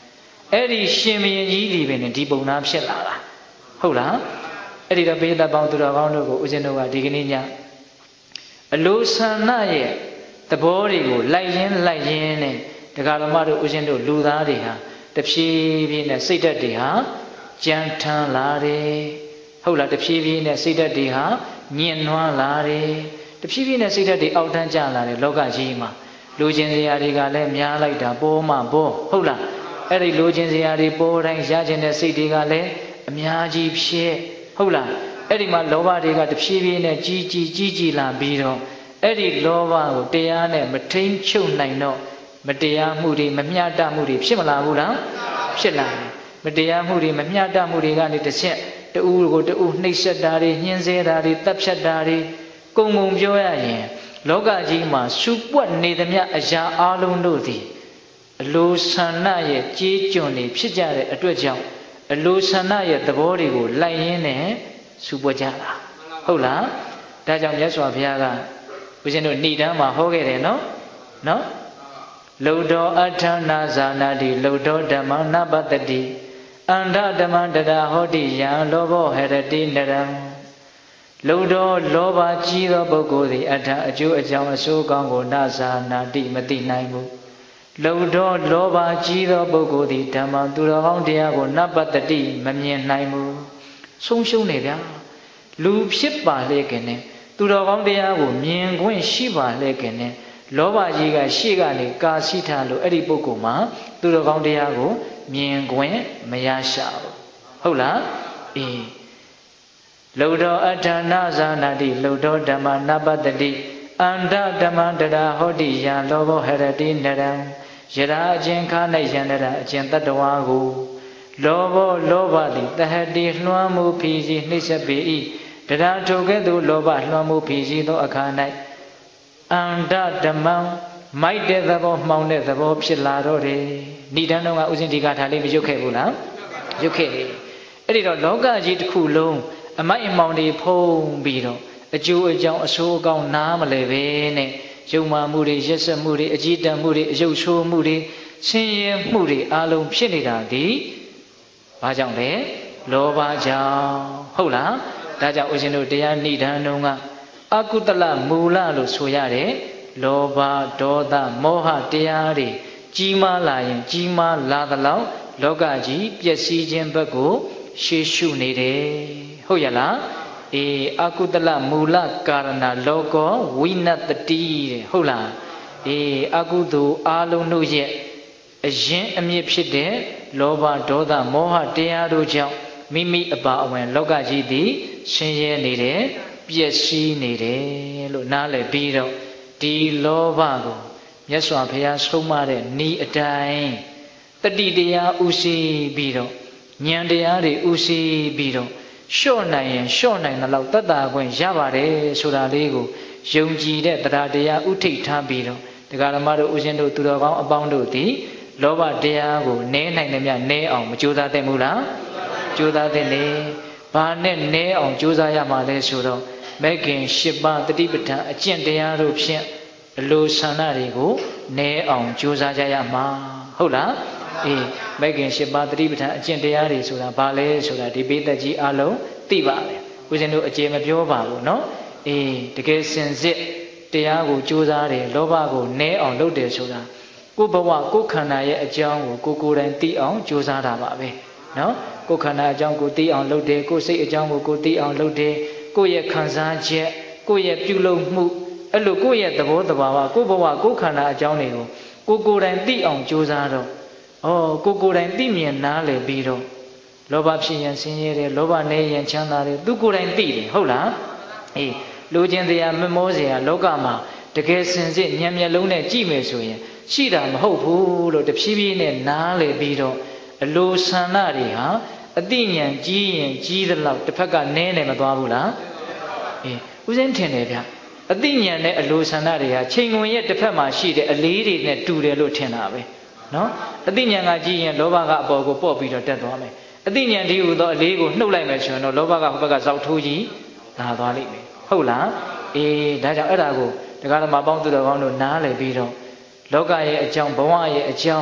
အဲ့ဒီရှင်ဘုရင်ကြီးဒီပင်နဲ့ဒီပုံနာဖြစ်လာတာဟုတ်လားအဲ့ဒီတော့ပိဋကပေါင်းသူတော်ကောင်းတို့ကိုဦးဇင်းတို့ကဒီကနေ့ညအလိုဆန္ဒရဲ့သဘောတွေကိုလိုက်ရင်းလိုက်ရင်းနဲ့ဒကာတော်မတို့ဦးဇင်းတို့လူသားတွေဟာတဖြည်းဖြည်းနဲ့စိတ်ဓာတ်တွေဟာကြမ်းထမ်းလာတယ်ဟုတ်လားတဖြည်းဖြည်းနဲ့စိတ်ဓာတ်တွေဟာညှဉ်းနှွမ်းလာတယ်တဖြည်းဖြည်းနဲ့စိတ်ဓာတ်တွေအောက်တန်းကျလာတယ်လောကကြီးမှာလူချင်းစရာတွေကလည်းများလိုက်တာပေါ်မှပေါ်ဟုတ်လားအဲ့ဒီလူချင်းစရာတွေပေါ်တိုင်းရခြင်းတဲ့စိတ်တွေကလည်းအများကြီးဖြစ်ဟုတ်လားအဲ့ဒီမှာလောဘတွေကတဖြည်းဖြည်းနဲ့ကြီးကြီးကြီးကြီးလာပြီးတော့အဲ့ဒီလောဘကိုတရားနဲ့မထိန်ချုပ်နိုင်တော့မတရားမှုတွေမမျှတမှုတွေဖြစ်မလာဘူးလားဖြစ်လာတယ်မတရားမှုတွေမမျှတမှုတွေကနေတစ်ချက်တူကိုတူနှိပ်စက်တာတွေညှင်းဆဲတာတွေတပ်ဖြတ်တာတွေကုံကုံပြောရရင်လောကကြီးမှာစူပွက်နေသမျှအရာအလုံးတို့သည်အလိုဆန္ဒရဲ့ကြေးကျွန်တွေဖြစ်ကြတဲ့အတွက်ကြောင့်အလိုဆန္ဒရဲ့သဘောတွေကိုလိုက်ရင်းနဲ့စူပွက်ကြတာဟုတ်လားဒါကြောင့်မြတ်စွာဘုရားကဦးဇင်းတို့ဏိဒန်းမှာဟောခဲ့တယ်နော်နော်လုတောအဋ္ဌနာဇာနာတိလုတောဓမ္မနပတ္တိအန္ဓဓမ္မတရာဟောတိယံလောဘောဟရတိနရံလုတောလောဘကြီးသောပုဂ္ဂိုလ်သည်အဋ္ဌအကျိုးအကြောင်းအဆိုးကောင်းကိုနာဇာနာတိမသိနိုင်ဘူးလုတောလောဘကြီးသောပုဂ္ဂိုလ်သည်ဓမ္မသူတော်ကောင်းတရားကိုနပတ္တိမမြင်နိုင်ဘူးဆုံးရှုံးနေဗျာလူဖြစ်ပါလေခင်နဲ့သူတော်ကောင်းတရားကိုမြင်ခွင့်ရှိပါလေခင်နဲ့လောဘကြီးကရှေ့ကနေကာစီထားလို့အဲ့ဒီပုဂ္ဂိုလ်မှာသူတော်ကောင်းတရားကိုမြင်ခွင့်မရရှာဘူးဟုတ်လားအေးလုတောအဋ္ဌနာဇာနာတိလုတောဓမ္မနပတ္တိအန္တဓမ္မတရာဟောတိယံလောဘောဟရတိနရံယရာအခြင်းခါ၌ယန္တရာအခြင်းတတ္တဝါကိုလောဘောလောဘသည်တဟတိလွှမ်းမှုဖြီးစီနှိစ္စပေ၏တရားထိုကဲ့သို့လောဘလွှမ်းမှုဖြီးစီသောအခါ၌အန္တဓမ္မမိုက်တဲ့သဘောမှောင်တဲ့သဘောဖြစ်လာတော့တယ်ဏိဒန်းတော်ကဥစဉ်ဒီကထာလေးမရုပ်ခဲ့ဘူးလားရုပ်ခဲ့တယ်အဲ့ဒီတော့လောကကြီးတစ်ခုလုံးအမိုက်အမှောင်တွေဖုံးပြီးတော့အကျိုးအကြောင်းအဆိုးအကောင်းနားမလဲပဲနဲ့ယုံမှမှုတွေရက်စက်မှုတွေအကြည်တန်မှုတွေအယုတ်ဆိုးမှုတွေဆင်းရဲမှုတွေအလုံးဖြစ်နေတာဒီဘာကြောင့်လဲလောဘကြောင့်ဟုတ်လားဒါကြောင့်ဦးဇင်းတို့တရားဏိဒန်းတော်ကအကုသလမူလလို့ဆိုရတယ်လောဘဒေါသမောဟတရားတွေကြီးမားလာရင်ကြီးမားလာသလောက်လောကကြီးပျက်စီးခြင်းဘက်ကိုရှေ့ရှုနေတယ်ဟုတ်ရလားအေးအကုသလမူလကာရဏလောကောဝိနတတိတဲ့ဟုတ်လားအေးအကုသိုလ်အာလုံးတို့ရဲ့အရင်အမြစ်ဖြစ်တဲ့လောဘဒေါသမောဟတရားတို့ကြောင့်မိမိအပါအဝင်လောကကြီးသည်ဆင်းရဲနေတယ်ပျက်စီးနေတယ်လို့နားလည်ပြီးတော့ဒီလောဘကိုမြတ်စွာဘုရားဆုံးမတဲ့ဤအတိုင်းတတိတရားဥရှိပြီးတော့ဉာဏ်တရားတွေဥရှိပြီးတော့လျှော့နိုင်ရင်လျှော့နိုင်တဲ့လောက်တတ်တာခွင့်ရပါတယ်ဆိုတာလေးကိုယုံကြည်တဲ့တရားတရားဥထိတ်ထားပြီးတော့တရားဓမ္မတို့ဥရှင်တို့သူတော်ကောင်းအပေါင်းတို့သည်လောဘတရားကိုနည်းနိုင်တယ်မြနည်းအောင်မကြိုးစားသင့်ဘူးလားကြိုးစားသင့်တယ်ဘာနဲ့နည်းအောင်ကြိုးစားရမှာလဲဆိုတော့မဂ်ခင်၈ပါးတတိပဋ္ဌာန်အကျင့်တရားတို့ဖြင့်အလိုဆန္ဒတွေကိုနည်းအောင်ကြိုးစားကြရမှာဟုတ်လားအေးမဂ်ခင်၈ပါးတတိပဋ္ဌာန်အကျင့်တရားတွေဆိုတာဘာလဲဆိုတာဒီပိဋကကြီးအလုံးသိပါလေဦးဇင်းတို့အကျေမပြောပါဘူးเนาะအေးတကယ်စင်စစ်တရားကိုကြိုးစားတယ်လောဘကိုနည်းအောင်လုပ်တယ်ဆိုတာကိုယ်ဘဝကိုယ်ခန္ဓာရဲ့အကြောင်းကိုကိုယ်ကိုယ်တိုင်သိအောင်ကြိုးစားတာပါပဲเนาะကိုယ်ခန္ဓာအကြောင်းကိုသိအောင်လုပ်တယ်ကိုယ်စိတ်အကြောင်းကိုကိုယ်သိအောင်လုပ်တယ်ကိုယ့်ရဲ့ခံစားချက်ကိုယ့်ရဲ့ပြုလုပ်မှုအဲ့လိုကိုယ့်ရဲ့သဘောတဘာဝကိုယ့်ဘဝကိုယ့်ခန္ဓာအကြောင်းတွေကိုကိုယ်ကိုယ်တိုင်သိအောင်ကြိုးစားတော့ဩကိုယ်ကိုယ်တိုင်သိမြင်နားလည်ပြီးတော့လောဘဖြစ်ရင်ဆင်းရဲတယ်လောဘနည်းရင်ချမ်းသာတယ်သူကိုယ်တိုင်သိတယ်ဟုတ်လားအေးလူချင်းတရားမမောစရာလောကမှာတကယ်စင်စစ်ဉာဏ်မျက်လုံးနဲ့ကြည့်မယ်ဆိုရင်ရှိတာမဟုတ်ဘူးလို့တဖြည်းဖြည်းနဲ့နားလည်ပြီးတော့အလိုဆန္ဒတွေဟာအတိညာဉ်ကြီးရင်ကြီးသလောက်တစ်ဖက်ကနည်းနေမသွားဘူးလားအေးဦးစင်းထင်တယ်ဗျအတိညာဉ်နဲ့အလိုဆန္ဒတွေဟာချိန်ဝင်ရဲ့တစ်ဖက်မှာရှိတဲ့အလေးတွေနဲ့တူတယ်လို့ထင်တာပဲနော်အတိညာဉ်ကကြီးရင်လောဘကအပေါ်ကိုပေါ့ပြီးတော့တက်သွားမယ်အတိညာဉ်ဒီဟူသောအလေးကိုနှုတ်လိုက်မယ်ဆိုရင်တော့လောဘကဟိုဘက်ကဇောက်ထိုးကြီးလာသွားလိမ့်မယ်ဟုတ်လားအေးဒါကြောင့်အဲ့ဒါကိုတရားဓမ္မပေါင်းသူတော်ကောင်းတို့နားလည်ပြီးတော့လောကရဲ့အကြောင်းဘဝရဲ့အကြောင်း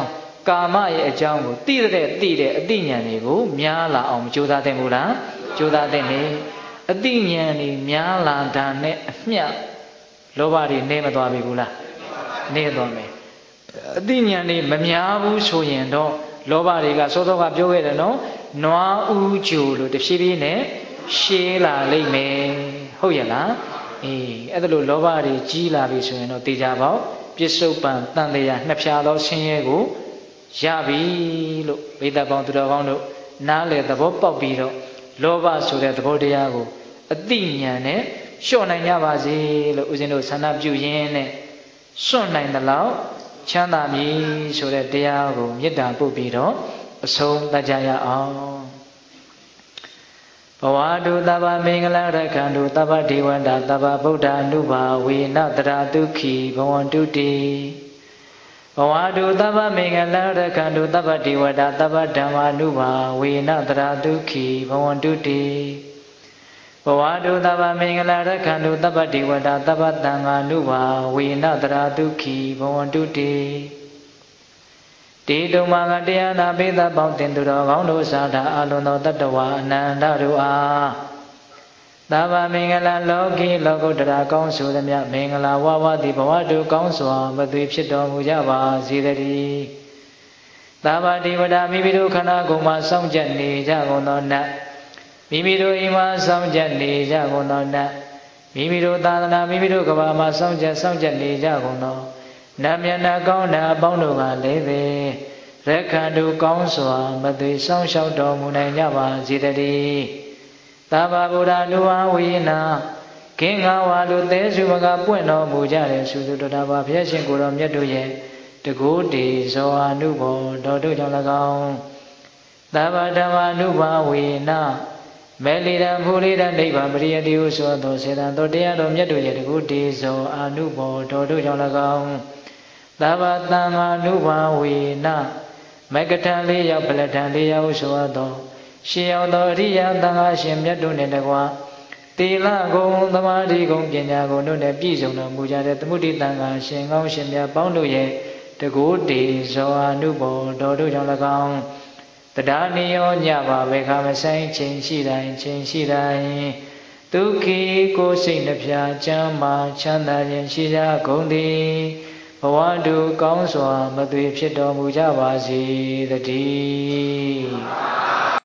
ကာမရဲ့အကြောင်းကိုသိတဲ့သိတဲ့အသိဉာဏ်တွေကိုများလာအောင်ကြိုးစားသင့်ဘူးလားကြိုးစားသင့်နေအသိဉာဏ်တွေများလာတာနဲ့အမျှလောဘတွေနေမသွားပြီဘူးလားနေသွားမယ်အသိဉာဏ်တွေမများဘူးဆိုရင်တော့လောဘတွေကစောစောကပြောခဲ့တယ်နော်နွားဥကြိုလို့တဖြည်းဖြည်းနဲ့ရှည်လာလိမ့်မယ်ဟုတ်ရဲ့လားအေးအဲ့ဒါလို့လောဘတွေကြီးလာပြီဆိုရင်တော့သိကြပါဦးပြစ္ဆုတ်ပံတန်တရားနှစ်ဖြာသောဆင်းရဲကိုရပြီလို့ဘိဒ္ဓပေါင်းသူတော်ကောင်းတို့နားလေသဘောပေါက်ပြီးတော့လောဘဆိုတဲ့သဘောတရားကိုအသိဉာဏ်နဲ့လျှော့နိုင်ကြပါစေလို့ဦးဇင်းတို့ဆန္ဒပြုရင်းနဲ့စွန့်နိုင်သလောက်ချမ်းသာမည်ဆိုတဲ့တရားကိုမေတ္တာပို့ပြီးတော့အဆုံးသတ်ကြရအောင်ဘဝတုသဗ္ဗမင်္ဂလရက္ခန္တုသဗ္ဗဒေဝတာသဗ္ဗဗုဒ္ဓ ानु ဘာဝေနတရာဒုက္ခိဘဝန္တုတိဘဝတုသဗ္ဗမင်္ဂလရက္ခန္တုသဗ္ဗဒေဝတာသဗ္ဗဓမ္မာ ानु ဘာဝေနတရာဒုက္ခိဘဝန္တုတိဘဝတုသဗ္ဗမင်္ဂလရက္ခန္တုသဗ္ဗဒေဝတာသဗ္ဗသံဃာ ानु ဘာဝေနတရာဒုက္ခိဘဝန္တုတိတေတုံမာကတရားနာပိသပေါင်းတင်သူတော်ကောင်းတို့သာသာအလုံးသောတတ္တဝါအနန္တတို့အားသဗ္ဗမင်္ဂလာလောကီလောကုတ္တရာကောင်းဆိုသမျှမင်္ဂလာဝဝတိဘဝတုကောင်းစွာမသွေဖြစ်တော်မူကြပါစေတည်းသဗ္ဗဒေဝတာမိမိတို့ခန္ဓာကိုယ်မှာစောင့်ကြနေကြကုန်သောနတ်မိမိတို့အိမ်မှာစောင့်ကြနေကြကုန်သောနတ်မိမိတို့သာသနာမိမိတို့ကဘာမှာစောင့်ကြစောင့်ကြနေကြကုန်သောနတ်မျက်နှာကောင်းတာအပေါင်းတို့ကလည်းပဲရက္ခန္တုကောင်းစွာမသွေဆောင်ရှောက်တော်မူနိုင်ကြပါစေတည်းသဗ္ဗဗုဒ္ဓ ानु ဘာဝေနကင်္ဂဝါလူသေးစုမကပွင့်တော်မူကြတဲ့သုသုတ္တဘာဘုရားရှင်ကိုယ်တော်မြတ်တို့ရဲ့တကူတေဇောအနုဘောတော်တို့ကြောင့်၎င်းသဗ္ဗဓမ္မာ ानु ဘာဝေနမေလီရံဖူလိရနိဗ္ဗာန်ပရိယတိဟုဆိုသောစေတံတော်တရားတော်မြတ်တို့ရဲ့တကူတေဇောအနုဘောတော်တို့ကြောင့်၎င်းသဗ္ဗသံဃာ ानु ဘာဝေနမကထံလေးရောက်ပလထံလေးရောက်ဟုဆိုသောရှင်းရောက်သောအရိယသံဃာရှင်မြတ်တို့နှင့်တကွာသီလဂုဏ်သမာဓိဂုဏ်ပညာဂုဏ်တို့နှင့်ပြည့်စုံတော်မူကြတဲ့သမုဒိသံဃာရှင်ကောင်းရှင်မြတ်ပေါင်းတို့ရဲ့တကူတေဇောအနုဘောတော်တို့ကြောင့်၎င်းတရားနိယောညပါဘေခမဆိုင်ချိန်ရှိတိုင်းချိန်ရှိတိုင်းဒုက္ခိကိုယ်စိတ်နှပြချမ်းမာချမ်းသာခြင်းရှိကြကုန်သည်ဘဝတုကောင်းစွာမသွေဖြစ်တော်မူကြပါစေတည်း